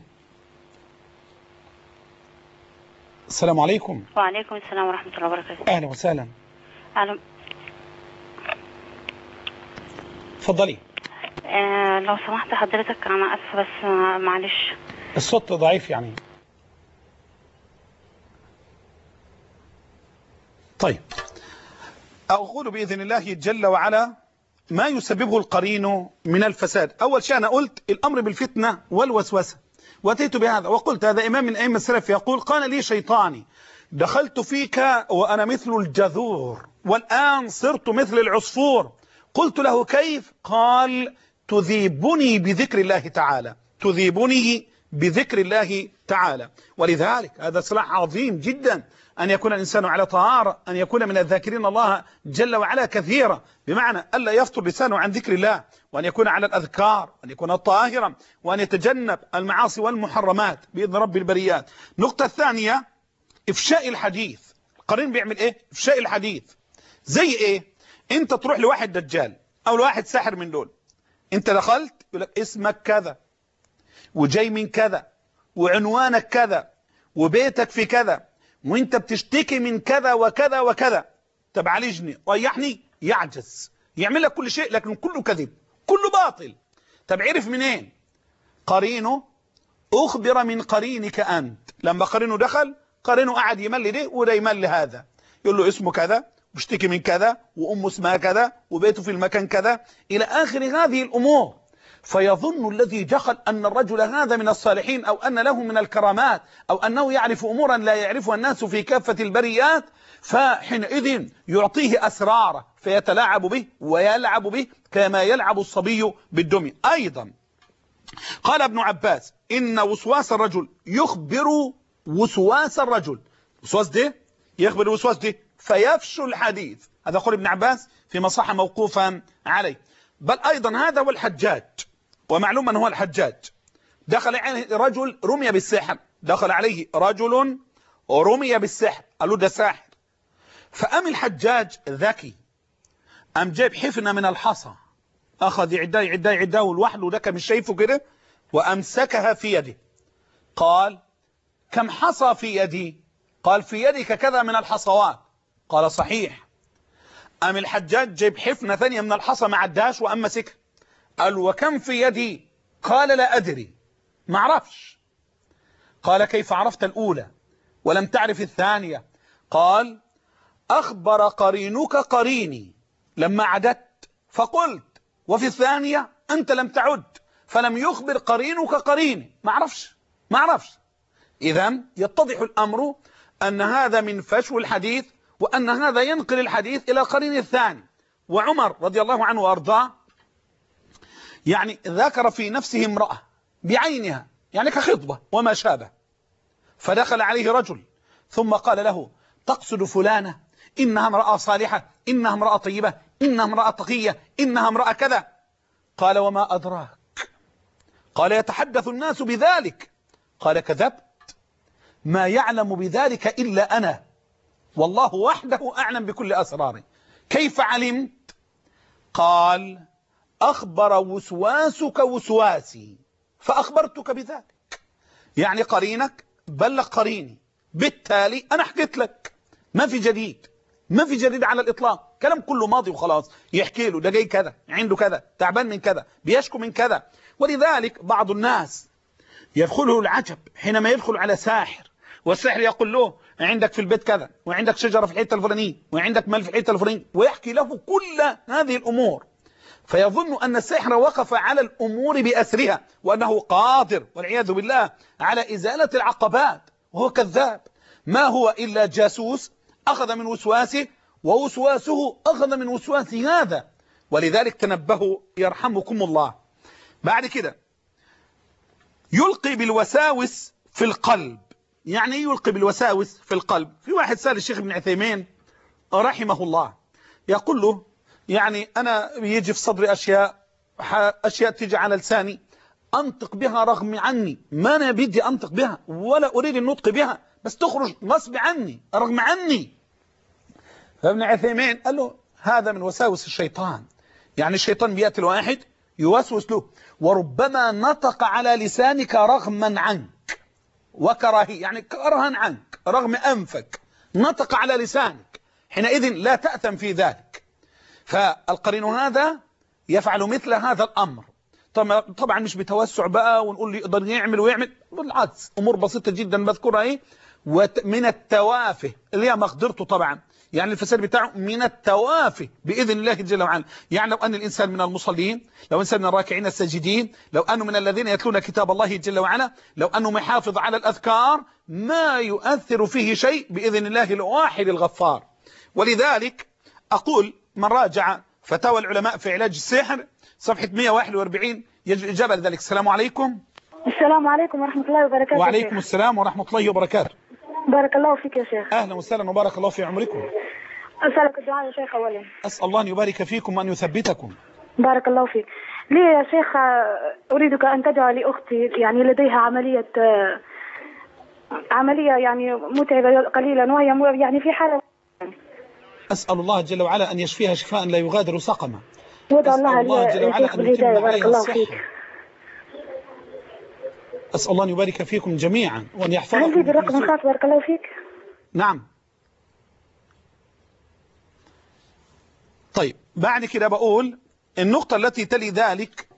السلام عليكم. وعليكم السلام ورحمه الله وبركاته. اهلا وسهلا. اهلا. اتفضلي. لو سمحت حضرتك انا اسفه بس معلش الصوت ضعيف يعني. طيب أقول بإذن الله جل وعلا ما يسببه القرين من الفساد. أول شيء أنا قلت الأمر بالفتنة والوسوسة، وأتيت بهذا وقلت هذا إمام من أئمة السلف يقول قال لي شيطاني دخلت فيك وأنا مثل الجذور والآن صرت مثل العصفور. قلت له كيف؟ قال تذيبني بذكر الله تعالى، تذيبني بذكر الله تعالى. ولذلك هذا سلاح عظيم جدا أن يكون الإنسان على طهارة، أن يكون من الذاكرين الله جل وعلا كثيرا، بمعنى ألا يفطر لسانه عن ذكر الله، وأن يكون على الأذكار، وأن يكون طاهرا، وأن يتجنب المعاصي والمحرمات بإذن رب البريات. النقطة الثانية إفشاء الحديث. القرين بيعمل إيه؟ إفشاء الحديث. زي إيه؟ أنت تروح لواحد دجال أو لواحد ساحر من دول، أنت دخلت يقول لك اسمك كذا وجاي من كذا وعنوانك كذا وبيتك في كذا وانت بتشتكي من كذا وكذا وكذا، طب عالجني ريحني، يعجز، يعمل لك كل شيء لكن كله كذب كله باطل. طب عرف منين؟ قرينه أخبر من قرينك أنت. لما قرينه دخل، قرينه قعد يملي ده وده يملي هذا، يقول له اسمه كذا واشتكي من كذا وأمه اسمها كذا وبيته في المكان كذا إلى آخر هذه الأمور. فيظن الذي دخل أن الرجل هذا من الصالحين أو أن له من الكرامات أو أنه يعرف أمورا لا يعرفها الناس في كافة البريات، فحينئذ يعطيه أسراره فيتلاعب به ويلعب به كما يلعب الصبي بالدمي. أيضا قال ابن عباس إن وسواس الرجل يخبر وسواس الرجل، وسواس ده يخبر وسواس ده فيفشو الحديث. هذا قول ابن عباس فيما صح موقوفا عليه. بل أيضا هذا هو الحجاج، ومعلوم من هو الحجاج. دخل عليه رجل رمي بالسحر، دخل عليه رجل رمي بالسحر، قالوا ده ساحر. فأم الحجاج ذكي، أم جاب حفنة من الحصى، أخذ يعداه لوحده، ده مش شايفه كده، وأمسكها في يده. قال كم حصى في يدي؟ قال في يدك كذا من الحصوات. قال صحيح. أم الحجاج جاب حفنة ثانية من الحصى ما عداش وأم مسكها. قال وكم في يدي؟ قال لا أدري، ما عرفش. قال كيف عرفت الأولى ولم تعرف الثانية؟ قال أخبر قرينك قريني لما عدت فقلت، وفي الثانية أنت لم تعد فلم يخبر قرينك قريني، ما عرفش. إذن يتضح الأمر أن هذا من فشو الحديث، وأن هذا ينقل الحديث إلى قرين الثاني. وعمر رضي الله عنه وأرضاه يعني ذكر في نفسه امرأة بعينها يعني كخطبة وما شابه، فدخل عليه رجل ثم قال له تقصد فلانة؟ إنها امرأة صالحة، إنها امرأة طيبة، إنها امرأة تقية، إنها امرأة كذا. قال وما أدراك؟ قال يتحدث الناس بذلك. قال كذبت، ما يعلم بذلك إلا أنا، والله وحده أعلم بكل أسراري. كيف علمت؟ قال أخبر وسواسك وسواسي فأخبرتك بذلك. يعني قرينك بلغ قريني، بالتالي أنا حكيت لك، ما في جديد على الإطلاق، كلام كله ماضي وخلاص. يحكي له ده جاي كذا، عنده كذا، تعبان من كذا، بيشكو من كذا. ولذلك بعض الناس يدخله العجب حينما يدخل على ساحر، والساحر يقول له عندك في البيت كذا، وعندك شجرة في الحتة الفلانية، وعندك مال في الحتة الفلانية، ويحكي له كل هذه الأمور، فيظن أن الساحر وقف على الأمور بأسرها، وأنه قادر والعياذ بالله على إزالة العقبات، وهو كذاب. ما هو إلا جاسوس أخذ من وسواسه، ووسواسه أخذ من وسواس هذا. ولذلك تنبهوا يرحمكم الله. بعد كده يلقي بالوساوس في القلب. يعني يلقي بالوساوس في القلب. في واحد سأل الشيخ ابن عثيمين رحمه الله، يقول له يعني أنا يجي في صدري أشياء تيجي على لساني أنطق بها رغم عني، ما أنا بدي أنطق بها ولا أريد النطق بها، بس تخرج غصب عني رغم عني. فابن عثيمين قال له هذا من وساوس الشيطان. يعني الشيطان بيأتي الواحد يوسوس له، وربما نطق على لسانك رغما عنك وكراهية، يعني كرها عنك رغم أنفك نطق على لسانك، حينئذ لا تأثم في ذلك. فالقرين هذا يفعل مثل هذا الأمر. طبعا مش بتوسع بقى ونقول لي يقدر يعمل ويعمل، بالعكس أمور بسيطة جدا بذكرها ايه. ومن التوافه اللي هي مقدرته طبعا، يعني الفساد بتاعه من التوافه بإذن الله جل وعلا. يعني لو أن الإنسان من المصلين، لو إنسان من الراكعين الساجدين، لو أنه من الذين يتلون كتاب الله جل وعلا، لو أنه محافظ على الأذكار، ما يؤثر فيه شيء بإذن الله الواحد الغفار. ولذلك أقول من راجع فتاوى العلماء في علاج السحر صفحة 141 إجابة لذلك. السلام عليكم. السلام عليكم ورحمة الله وبركاته. وعليكم السلام ورحمة الله وبركاته. بارك الله فيك يا شيخ. أهلا وسهلا وبارك الله في عمركم. أسألك الدعاء يا شيخ أولا. أسأل الله أن يبارك فيكم وأن يثبتكم. بارك الله فيك. لي يا شيخ أريدك أن تدعو لأختي، يعني لديها عملية يعني متعبة قليلا، وهي يعني في حالة. أسأل الله جل وعلا أن يشفيها شفاء لا يغادر سقما. وادعو الله جل وعلا أن يتم بارك الله فيك. أسأل الله أن يبارك فيكم جميعا وأن يحفظكم. هل لي برقم خاص بارك الله فيك؟ نعم. طيب بعد كده بقول النقطة التي تلي ذلك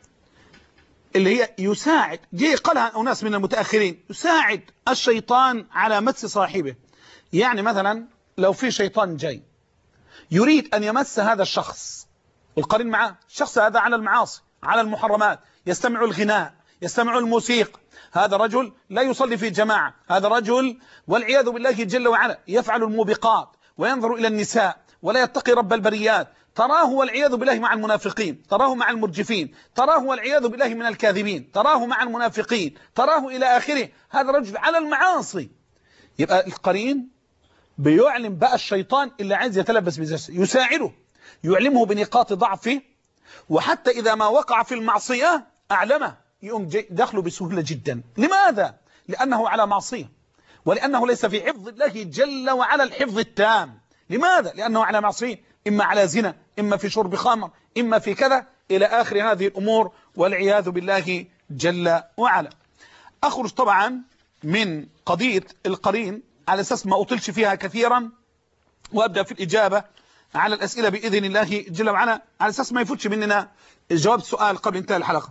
اللي هي يساعد، جي قالها أناس من المتأخرين، يساعد الشيطان على مس صاحبه. يعني مثلا لو في شيطان جاي يريد أن يمس هذا الشخص والقرين معه، الشخص هذا على المعاصي على المحرمات، يستمع الغناء، يستمع الموسيقى، هذا رجل لا يصلي في جماعة، هذا رجل والعياذ بالله جل وعلا يفعل الموبقات وينظر إلى النساء ولا يتقي رب البريات، تراه والعياذ بالله مع المنافقين، تراه مع المرجفين، تراه والعياذ بالله من الكاذبين، تراه مع المنافقين، تراه إلى آخره، هذا رجل على المعاصي. يبقى القرين بيعلم بقى الشيطان اللي عايز يتلبس بذلك، يساعده، يعلمه بنقاط ضعفه، وحتى إذا ما وقع في المعصية أعلمه، يقوم دخله بسهولة جدا. لماذا؟ لأنه على معصية، ولأنه ليس في حفظ الله جل وعلا الحفظ التام. لماذا؟ لأنه على معصية، إما على زنا، إما في شرب خمر، إما في كذا إلى آخر هذه الأمور والعياذ بالله جل وعلا. أخرج طبعا من قضية القرين على أساس ما أطلش فيها كثيرا، وأبدأ في الإجابة على الأسئلة بإذن الله جل وعلا، على أساس ما يفوتش مننا جواب السؤال قبل انتهاء الحلقة.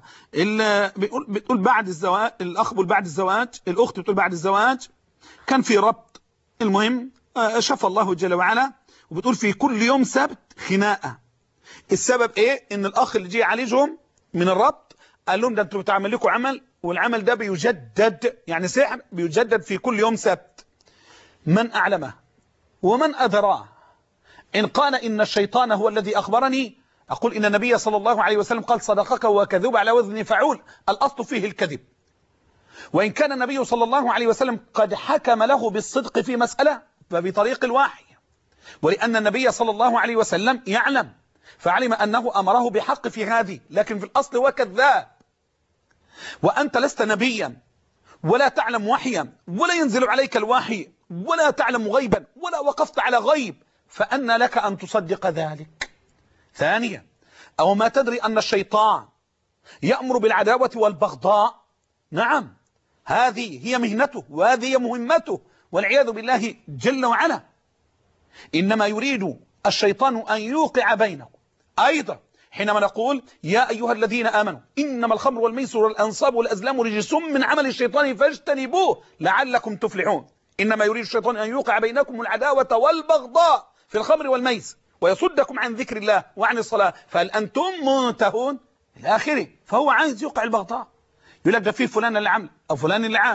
بتقول بعد الزواج، الأخ بتقول بعد الزواج، الأخت بتقول بعد الزواج كان في ربط، المهم شفى الله جل وعلا، وبتقول في كل يوم سبت خناقة. السبب ايه؟ ان الأخ اللي جه يعالجهم من الربط قال لهم ده انتوا بتعمل لكم عمل، والعمل ده بيجدد، يعني سحر بيجدد في كل يوم سبت. من أعلمه ومن أدراه؟ إن قال إن الشيطان هو الذي أخبرني، أقول إن النبي صلى الله عليه وسلم قال صدقك وكذب على وزن فعول، الأصل فيه الكذب. وإن كان النبي صلى الله عليه وسلم قد حكم له بالصدق في مسألة فبطريق الوحي، ولأن النبي صلى الله عليه وسلم يعلم، فعلم أنه أمره بحق في هذه، لكن في الأصل هو كذاب. وأنت لست نبيا ولا تعلم وحيا ولا ينزل عليك الوحي ولا تعلم غيبا ولا وقفت على غيب، فأن لك أن تصدق ذلك. ثانيا، أو ما تدري أن الشيطان يأمر بالعداوة والبغضاء؟ نعم، هذه هي مهنته وهذه هي مهمته والعياذ بالله جل وعلا. إنما يريد الشيطان أن يوقع بينكم. أيضا حينما نقول يا أيها الذين آمنوا إنما الخمر والميسر والأنصاب والأزلام رجس من عمل الشيطان فاجتنبوه لعلكم تفلحون. إنما يريد الشيطان أن يوقع بينكم العداوة والبغضاء في الخمر والميسر ويصدكم عن ذكر الله وعن الصلاة فهل أنتم منتهون إلى آخره. فهو عايز يوقع البغضاء، يقول لك ده في فلان اللي عمل أو فلان اللي عامل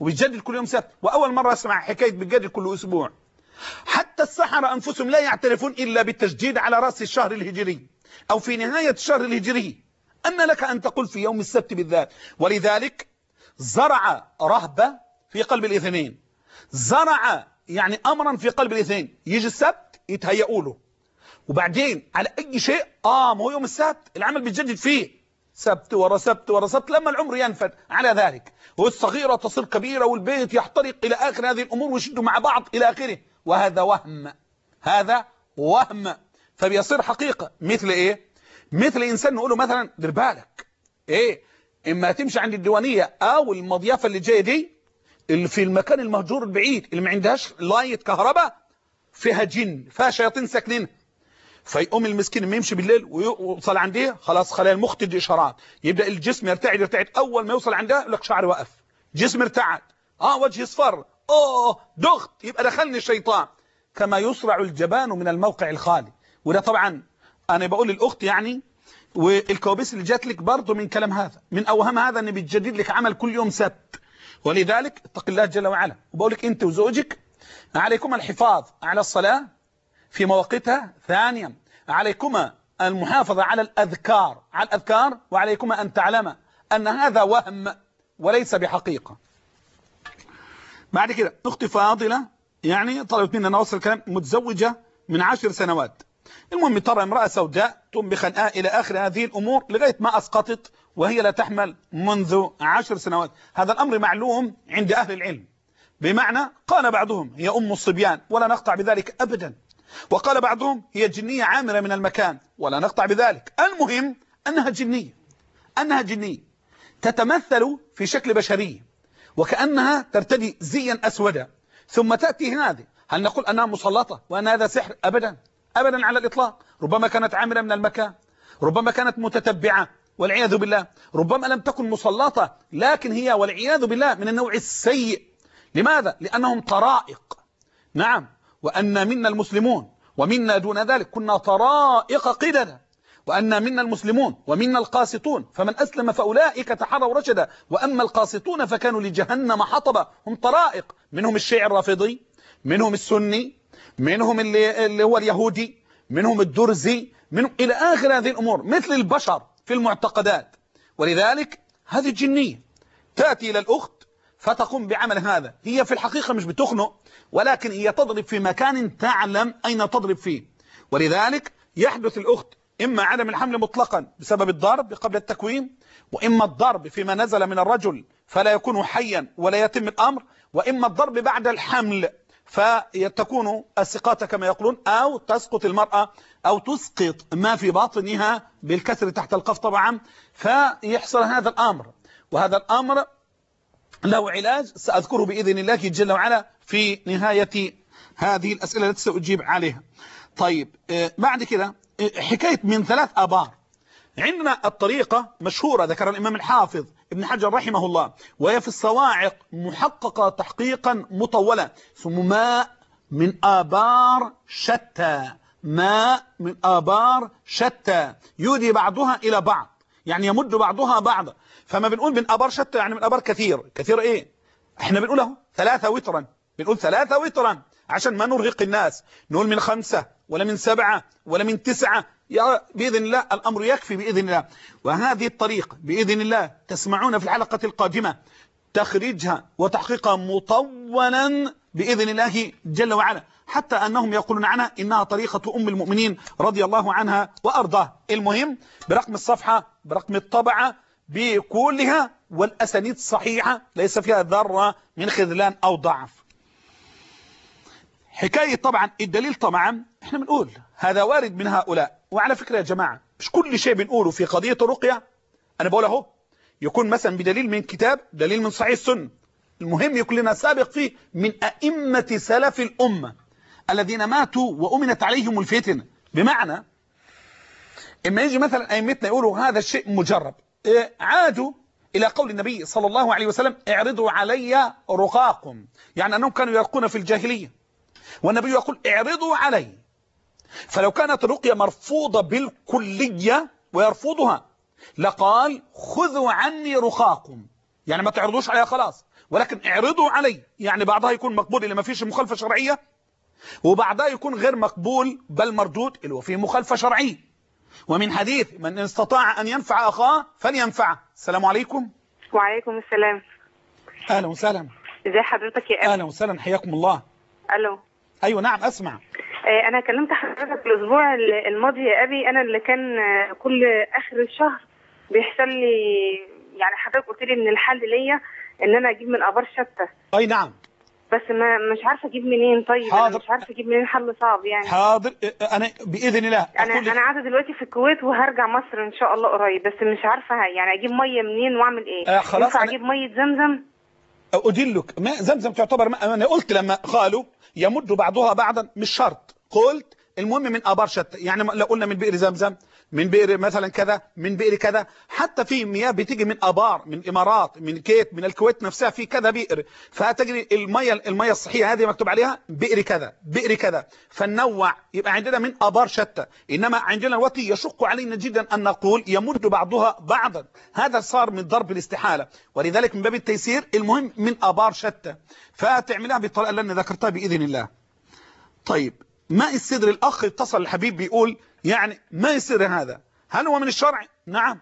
وبيتجدد كل يوم سبت، وأول مرة أسمع حكاية بيتجدد كل أسبوع. حتى السحرة أنفسهم لا يعترفون إلا بالتجديد على رأس الشهر الهجري أو في نهاية الشهر الهجري. أن لك أن تقول في يوم السبت بالذات؟ ولذلك زرع رهبة في قلب الاثنين، زرع يعني أمرا في قلب الاثنين، يجي السبت يتهيئوا له، وبعدين على أي شيء ما هو يوم السبت العمل بيتجدد فيه، سبت ورا سبت ورا سبت، لما العمر ينفد على ذلك، والصغيرة تصير كبيرة والبيت يحترق إلى آخر هذه الأمور ويشدوا مع بعض إلى آخره، وهذا وهم، هذا وهم. فبيصير حقيقة مثل إيه؟ مثل إنسان نقوله مثلا دير بالك إيه، إما تمشي عند الديوانية أو المضيافة اللي جاية دي اللي في المكان المهجور البعيد اللي ما عندهاش لاية كهرباء، فيها جن، فيها شياطين ساكنين. فيقوم المسكين ما يمشي بالليل ويوصل عندها خلاص خلايا المخ تدي اشارات، يبدا الجسم يرتعد، اول ما يوصل عندها يقول لك شعري وقف، جسم ارتعد، وجهي اصفر، دخت، يبقى دخلني الشيطان. كما يسرع الجبان من الموقع الخالي. وده طبعا انا بقول للاخت يعني، والكوابيس اللي جات لك برضه من كلام هذا، من اوهام هذا ان بيتجدد لك عمل كل يوم سبت. ولذلك اتق الله جل وعلا، وبقول لك انت وزوجك عليكم الحفاظ على الصلاه في مواقيتها. ثانيا عليكما المحافظة على الأذكار، وعليكما أن تعلم أن هذا وهم وليس بحقيقة. بعد كده أختي فاضلة يعني طلبت مني أن أوصل الكلام، متزوجة من 10 سنوات، المهم ترى امرأة سوداء بخنقاء إلى آخر هذه الأمور لغاية ما أسقطت وهي لا تحمل منذ 10 سنوات. هذا الأمر معلوم عند أهل العلم، بمعنى قال بعضهم هي أم الصبيان ولا نقطع بذلك أبدا، وقال بعضهم هي جنية عامرة من المكان ولا نقطع بذلك. المهم أنها جنية تتمثل في شكل بشري وكأنها ترتدي زيا أسودا، ثم تأتي هذه، هل نقول أنها مسلطة وأن هذا سحر؟ أبدا على الإطلاق. ربما كانت عامرة من المكان، ربما كانت متتبعة والعياذ بالله، ربما لم تكن مسلطة، لكن هي والعياذ بالله من النوع السيء. لماذا؟ لأنهم طرائق. نعم، وأن منا المسلمون ومنا دون ذلك كنا طرائق قددا، وأن منا المسلمون ومنا القاسطون، فمن أسلم فأولئك تحروا رشدا، وأما القاسطون فكانوا لجهنم حطبا. هم طرائق، منهم الشيعي الرافضي، منهم السني، منهم اللي هو اليهودي، منهم الدرزي، منهم إلى آخر هذه الأمور، مثل البشر في المعتقدات. ولذلك هذه الجنية تأتي إلى الأخت فتقوم بعمل هذا، هي في الحقيقة مش بتخنق، ولكن هي تضرب في مكان تعلم أين تضرب فيه. ولذلك يحدث الأخت إما عدم الحمل مطلقا بسبب الضرب قبل التكوين، وإما الضرب فيما نزل من الرجل فلا يكون حيا ولا يتم الأمر، وإما الضرب بعد الحمل فتكون السقاطة كما يقولون، أو تسقط المرأة أو تسقط ما في باطنها بالكسر تحت القف طبعا، فيحصل هذا الأمر. وهذا الأمر له علاج سأذكره بإذن الله جل وعلا في نهاية هذه الأسئلة التي سأجيب عليها. طيب بعد كده حكاية من 3 آبار. عندنا الطريقة مشهورة ذكر الإمام الحافظ ابن حجر رحمه الله، وهي في الصواعق محققة تحقيقا مطولا، ثم ماء من آبار شتى، ماء من آبار شتى يودي بعضها إلى بعض، يعني يمد بعضها بعضا. فما بنقول من آبار شتى يعني من آبار كثير إيه؟ احنا بنقول اهو 3 وترا، بنقول 3 وترا عشان ما نرهق الناس، نقول من 5 ولا من 7 ولا من 9، بإذن الله الأمر يكفي بإذن الله. وهذه الطريقة بإذن الله تسمعون في الحلقة القادمة تخريجها وتحقيقها مطولا بإذن الله جل وعلا، حتى أنهم يقولون عنها إنها طريقة أم المؤمنين رضي الله عنها وأرضاه. المهم برقم الصفحة، برقم الطبعة، بكلها، والأسانيد صحيحة ليس فيها ذرة من خذلان أو ضعف. حكاية طبعا الدليل، طبعا احنا بنقول هذا وارد من هؤلاء. وعلى فكرة يا جماعة مش كل شيء بنقوله في قضية الرقية أنا بقول اهو يكون مثلا بدليل من كتاب، دليل من صحيح السنة. المهم يكون لنا سابق فيه من أئمة سلف الأمة الذين ماتوا وأمنت عليهم الفتنة. بمعنى إما يجي مثلا أئمتنا يقولوا هذا الشيء مجرب، عادوا إلى قول النبي صلى الله عليه وسلم اعرضوا علي رقاكم، يعني أنهم كانوا يرقون في الجاهلية، والنبي يقول اعرضوا علي. فلو كانت الرقية مرفوضة بالكلية ويرفضها لقال خذوا عني رقاكم، يعني ما تعرضوش عليها خلاص، ولكن اعرضوا علي، يعني بعضها يكون مقبول اللي ما فيش مخالفة شرعية، وبعضها يكون غير مقبول بل مردود اللي هو فيه مخالفة شرعية. ومن حديث من استطاع أن ينفع أخاه فلينفعه. السلام عليكم. وعليكم السلام. أهلا وسهلا. ازي حضرتك يا أبي؟ أهلا وسهلا، حياكم الله. ألو. أيوة نعم أسمع. أنا كلمت حضرتك الأسبوع الماضي يا أبي، أنا اللي كان كل آخر الشهر بيحصل لي، يعني حضرتك قلت لي إن الحل ليا إن أنا أجيب من آبار شتى. أي نعم. بس مش عارفه اجيب منين. طيب حاضر. انا مش عارفه اجيب منين، حل صعب يعني. حاضر، انا باذن الله انا قاعده دلوقتي في الكويت وهرجع مصر ان شاء الله قريب، بس مش عارفه يعني اجيب ميه منين واعمل ايه. خلاص اجيب ميه زمزم. ادلك ماء زمزم تعتبر ماء. انا قلت لما قالوا يمد بعضها بعضا مش شرط، قلت المهم من ابار شتى، يعني لو قلنا من بئر زمزم، من بئر مثلا كذا، من بئر كذا، حتى في مياه بتيجي من ابار، من الامارات، من كيت، من الكويت نفسها في كذا بئر، فتجري الميه الصحيه هذه مكتوب عليها بئر كذا بئر كذا، فننوع يبقى عندنا من ابار شتى. انما عندنا الوقت يشق علينا جدا ان نقول يمد بعضها بعضا، هذا صار من ضرب الاستحاله، ولذلك من باب التيسير المهم من ابار شتى، فتعملها بالطريقه اللي انا ذكرتها باذن الله. طيب ماء السدر، الاخ اتصل الحبيب بيقول يعني ماء السدر هذا هل هو من الشرع؟ نعم.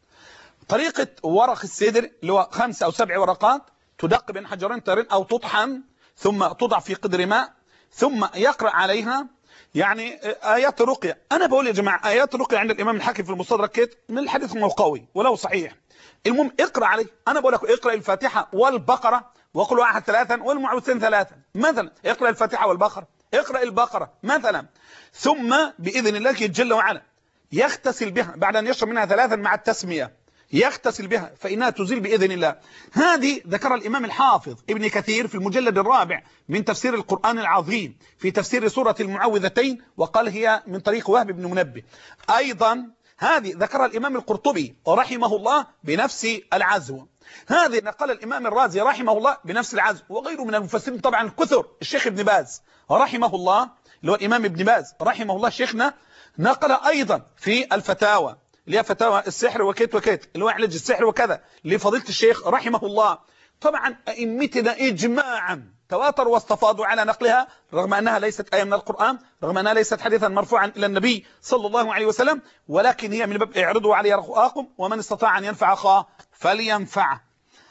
طريقة ورق السدر اللي هو 5 أو 7 ورقات تدق بين حجرين طيرين أو تطحن ثم توضع في قدر ماء ثم يقرأ عليها يعني آيات الرقية. أنا بقول يا جماعة آيات الرقية عند الإمام الحاكم في المستدرك كده من الحديث ما هو قوي ولو صحيح. المهم اقرأ عليه. أنا بقول لك اقرأ الفاتحة والبقرة وقل واحد 3 والمعوذتين 3 مثلا. اقرأ الفاتحة والبقرة، اقرأ البقرة مثلا، ثم بإذن الله جل وعلا يغتسل بها بعد أن يشرب منها 3 مع التسمية، يغتسل بها فإنها تزيل بإذن الله. هذه ذكر الإمام الحافظ ابن كثير في المجلد الرابع من تفسير القرآن العظيم في تفسير سورة المعوذتين، وقال هي من طريق وهب بن منبه. أيضا هذه ذكر الإمام القرطبي رحمه الله بنفس العزو. هذه نقل الإمام الرازي رحمه الله بنفس العزو، وغيره من المفسرين طبعا الكثر. الشيخ ابن باز رحمه الله اللي هو الإمام ابن باز رحمه الله شيخنا نقل أيضا في الفتاوى اللي هي فتاوى السحر وكيت وكيت اللي هو علاج السحر وكذا لفضيلة الشيخ رحمه الله. طبعا أئمتنا إجماعا تواتروا واستفاضوا على نقلها، رغم أنها ليست آية من القرآن، رغم أنها ليست حديثا مرفوعا إلى النبي صلى الله عليه وسلم، ولكن هي من باب اعرضوا علي رخاءكم ومن استطاع أن ينفع أخاه فلينفعه.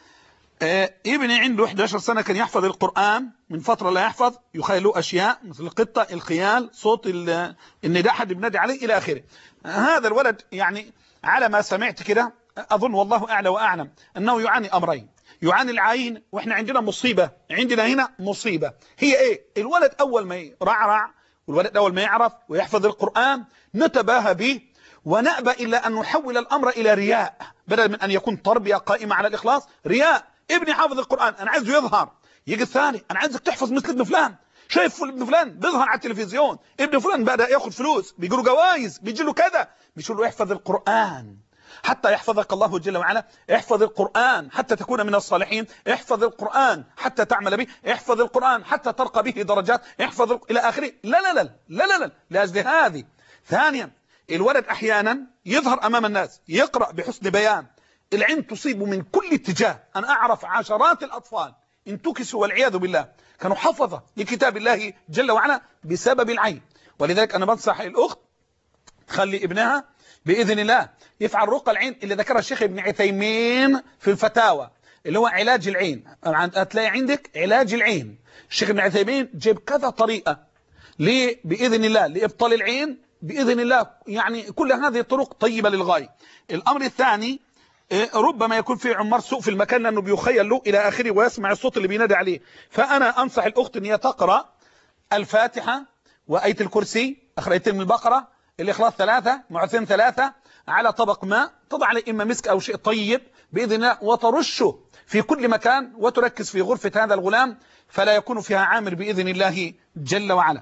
ابني عنده 11 سنة كان يحفظ القرآن، من فترة لا يحفظ، يخيل له أشياء مثل القطة، الخيال، صوت النداء حد بنادي عليه إلى آخره. هذا الولد يعني على ما سمعت كده أظن والله أعلى وأعلم أنه يعاني أمرين، يعاني العين، وإحنا عندنا مصيبة، عندنا هنا مصيبة. هي إيه؟ الولد أول ما يرعرع والولد أول ما يعرف ويحفظ القرآن نتباهى به ونأبى إلا أن نحول الأمر إلى رياء، بدل من أن يكون تربية قائمة على الإخلاص رياء. ابني حافظ القرآن أنا عايزه يظهر، يجي الثاني أنا عايزك تحفظ مثل ابن فلان، شايف ابن فلان بيظهر على التلفزيون، ابن فلان بدأ ياخد فلوس، بيجي له جوائز، بيجي له كذا، مش له احفظ القرآن حتى يحفظك الله جل وعلا، احفظ القرآن حتى تكون من الصالحين، احفظ القرآن حتى تعمل به، احفظ القرآن حتى ترقى به درجات، احفظ إلى آخره. لا لا لا لا لا لا لأجل هذه. ثانيا الولد أحيانا يظهر أمام الناس يقرأ بحسن بيان، العين تصيب من كل اتجاه. أنا أعرف عشرات الأطفال انتكسوا والعياذ بالله كانوا حفظة لكتاب الله جل وعلا بسبب العين. ولذلك أنا بنصح الأخت تخلي ابنها بإذن الله يفعل رقى العين اللي ذكرها الشيخ ابن عثيمين في الفتاوى اللي هو علاج العين. هتلاقي عندك علاج العين، الشيخ ابن عثيمين جيب كذا طريقة بإذن الله لإبطال العين بإذن الله، يعني كل هذه الطرق طيبة للغاية. الأمر الثاني ربما يكون في عمار سوء في المكان لأنه بيخيل له إلى آخره ويسمع الصوت اللي بينادي عليه. فأنا أنصح الأخت أن هي تقرأ الفاتحة وآية الكرسي، آيتين من البقرة، الإخلاص 3، معوذتين 3 على طبق ماء، تضع عليه إما مسك أو شيء طيب بإذن الله وترشه في كل مكان وتركز في غرفة هذا الغلام فلا يكون فيها عامر بإذن الله جل وعلا.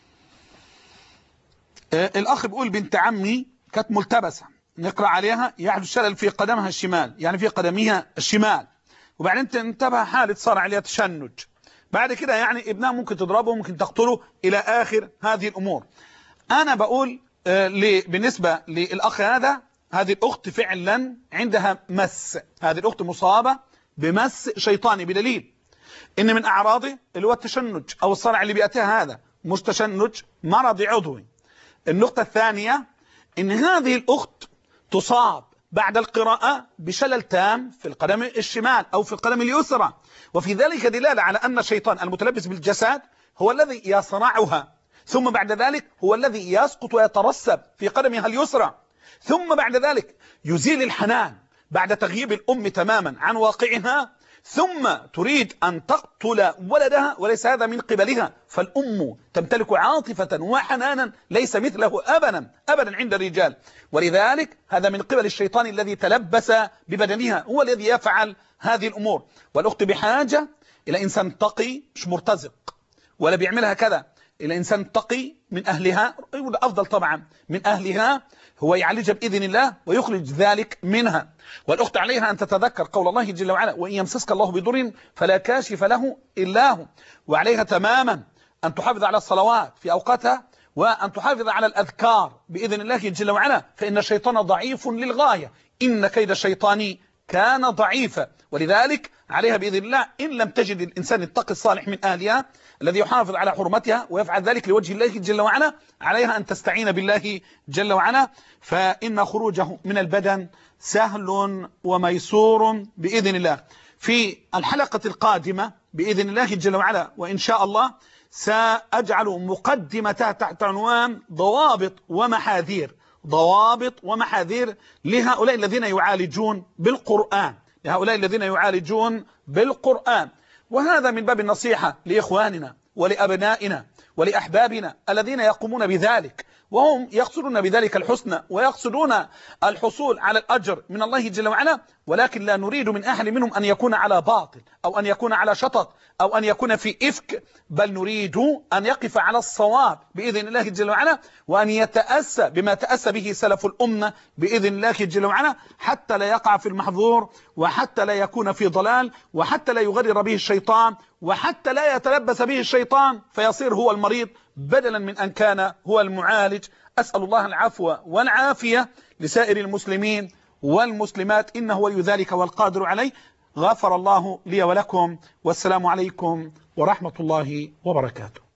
الأخ بيقول بنت عمي كانت ملتبسة نقرأ عليها يحدث شلل في قدمها الشمال، يعني في قدمها الشمال، وبعدين انتبه حالة صار عليها تشنج، بعد كده يعني ابنها ممكن تضربه ممكن تقتله إلى آخر هذه الأمور. أنا بقول بالنسبة للأخ هذا، هذه الأخت فعلا عندها مس، هذه الأخت مصابة بمس شيطاني، بدليل إن من أعراضه اللي هو التشنج أو الصرع اللي بيأتيها، هذا مش تشنج، مرض عضوي. النقطة الثانية إن هذه الأخت تصاب بعد القراءة بشلل تام في القدم الشمال أو في القدم اليسرى، وفي ذلك دلالة على أن الشيطان المتلبس بالجسد هو الذي يصرعها، ثم بعد ذلك هو الذي يسقط ويترسب في قدمها اليسرى، ثم بعد ذلك يزيل الحنان بعد تغييب الأم تماما عن واقعها، ثم تريد أن تقتل ولدها وليس هذا من قبلها، فالأم تمتلك عاطفة وحنانا ليس مثله أبدا عند الرجال، ولذلك هذا من قبل الشيطان الذي تلبس ببدنها، هو الذي يفعل هذه الأمور. والأخت بحاجة إلى إنسان تقي مش مرتزق ولا بيعملها كذا، إلى إنسان تقي من أهلها، أفضل طبعا من أهلها، هو يعالجها بإذن الله ويخرج ذلك منها. والأخت عليها أن تتذكر قول الله جل وعلا: وإن يمسسك الله بضر فلا كاشف له إلا هو. وعليها تماما أن تحافظ على الصلوات في أوقاتها، وأن تحافظ على الأذكار بإذن الله جل وعلا، فإن الشيطان ضعيف للغاية، إن كيد الشيطان كان ضعيفا. ولذلك عليها بإذن الله إن لم تجد الإنسان التقي الصالح من أهلها الذي يحافظ على حرمتها ويفعل ذلك لوجه الله جل وعلا، عليها أن تستعين بالله جل وعلا، فإن خروجه من البدن سهل وميسور بإذن الله. في الحلقة القادمة بإذن الله جل وعلا وإن شاء الله سأجعل مقدمتها تحت عنوان ضوابط ومحاذير لهؤلاء الذين يعالجون بالقرآن، وهذا من باب النصيحة لإخواننا ولأبنائنا ولأحبابنا الذين يقومون بذلك، وهم يقصدون بذلك الحسنى ويقصدون الحصول على الأجر من الله جل وعلا، ولكن لا نريد من أحد منهم أن يكون على باطل أو أن يكون على شطط أو أن يكون في إفك، بل نريد أن يقف على الصواب بإذن الله جل وعلا، وأن يتأسى بما تأسى به سلف الأمة بإذن الله جل وعلا، حتى لا يقع في المحظور، وحتى لا يكون في ضلال، وحتى لا يغرر به الشيطان، وحتى لا يتلبس به الشيطان فيصير هو المريض بدلا من أن كان هو المعالج. أسأل الله العفو والعافية لسائر المسلمين والمسلمات، إنه ولي ذلك والقادر عليه. غفر الله لي ولكم، والسلام عليكم ورحمة الله وبركاته.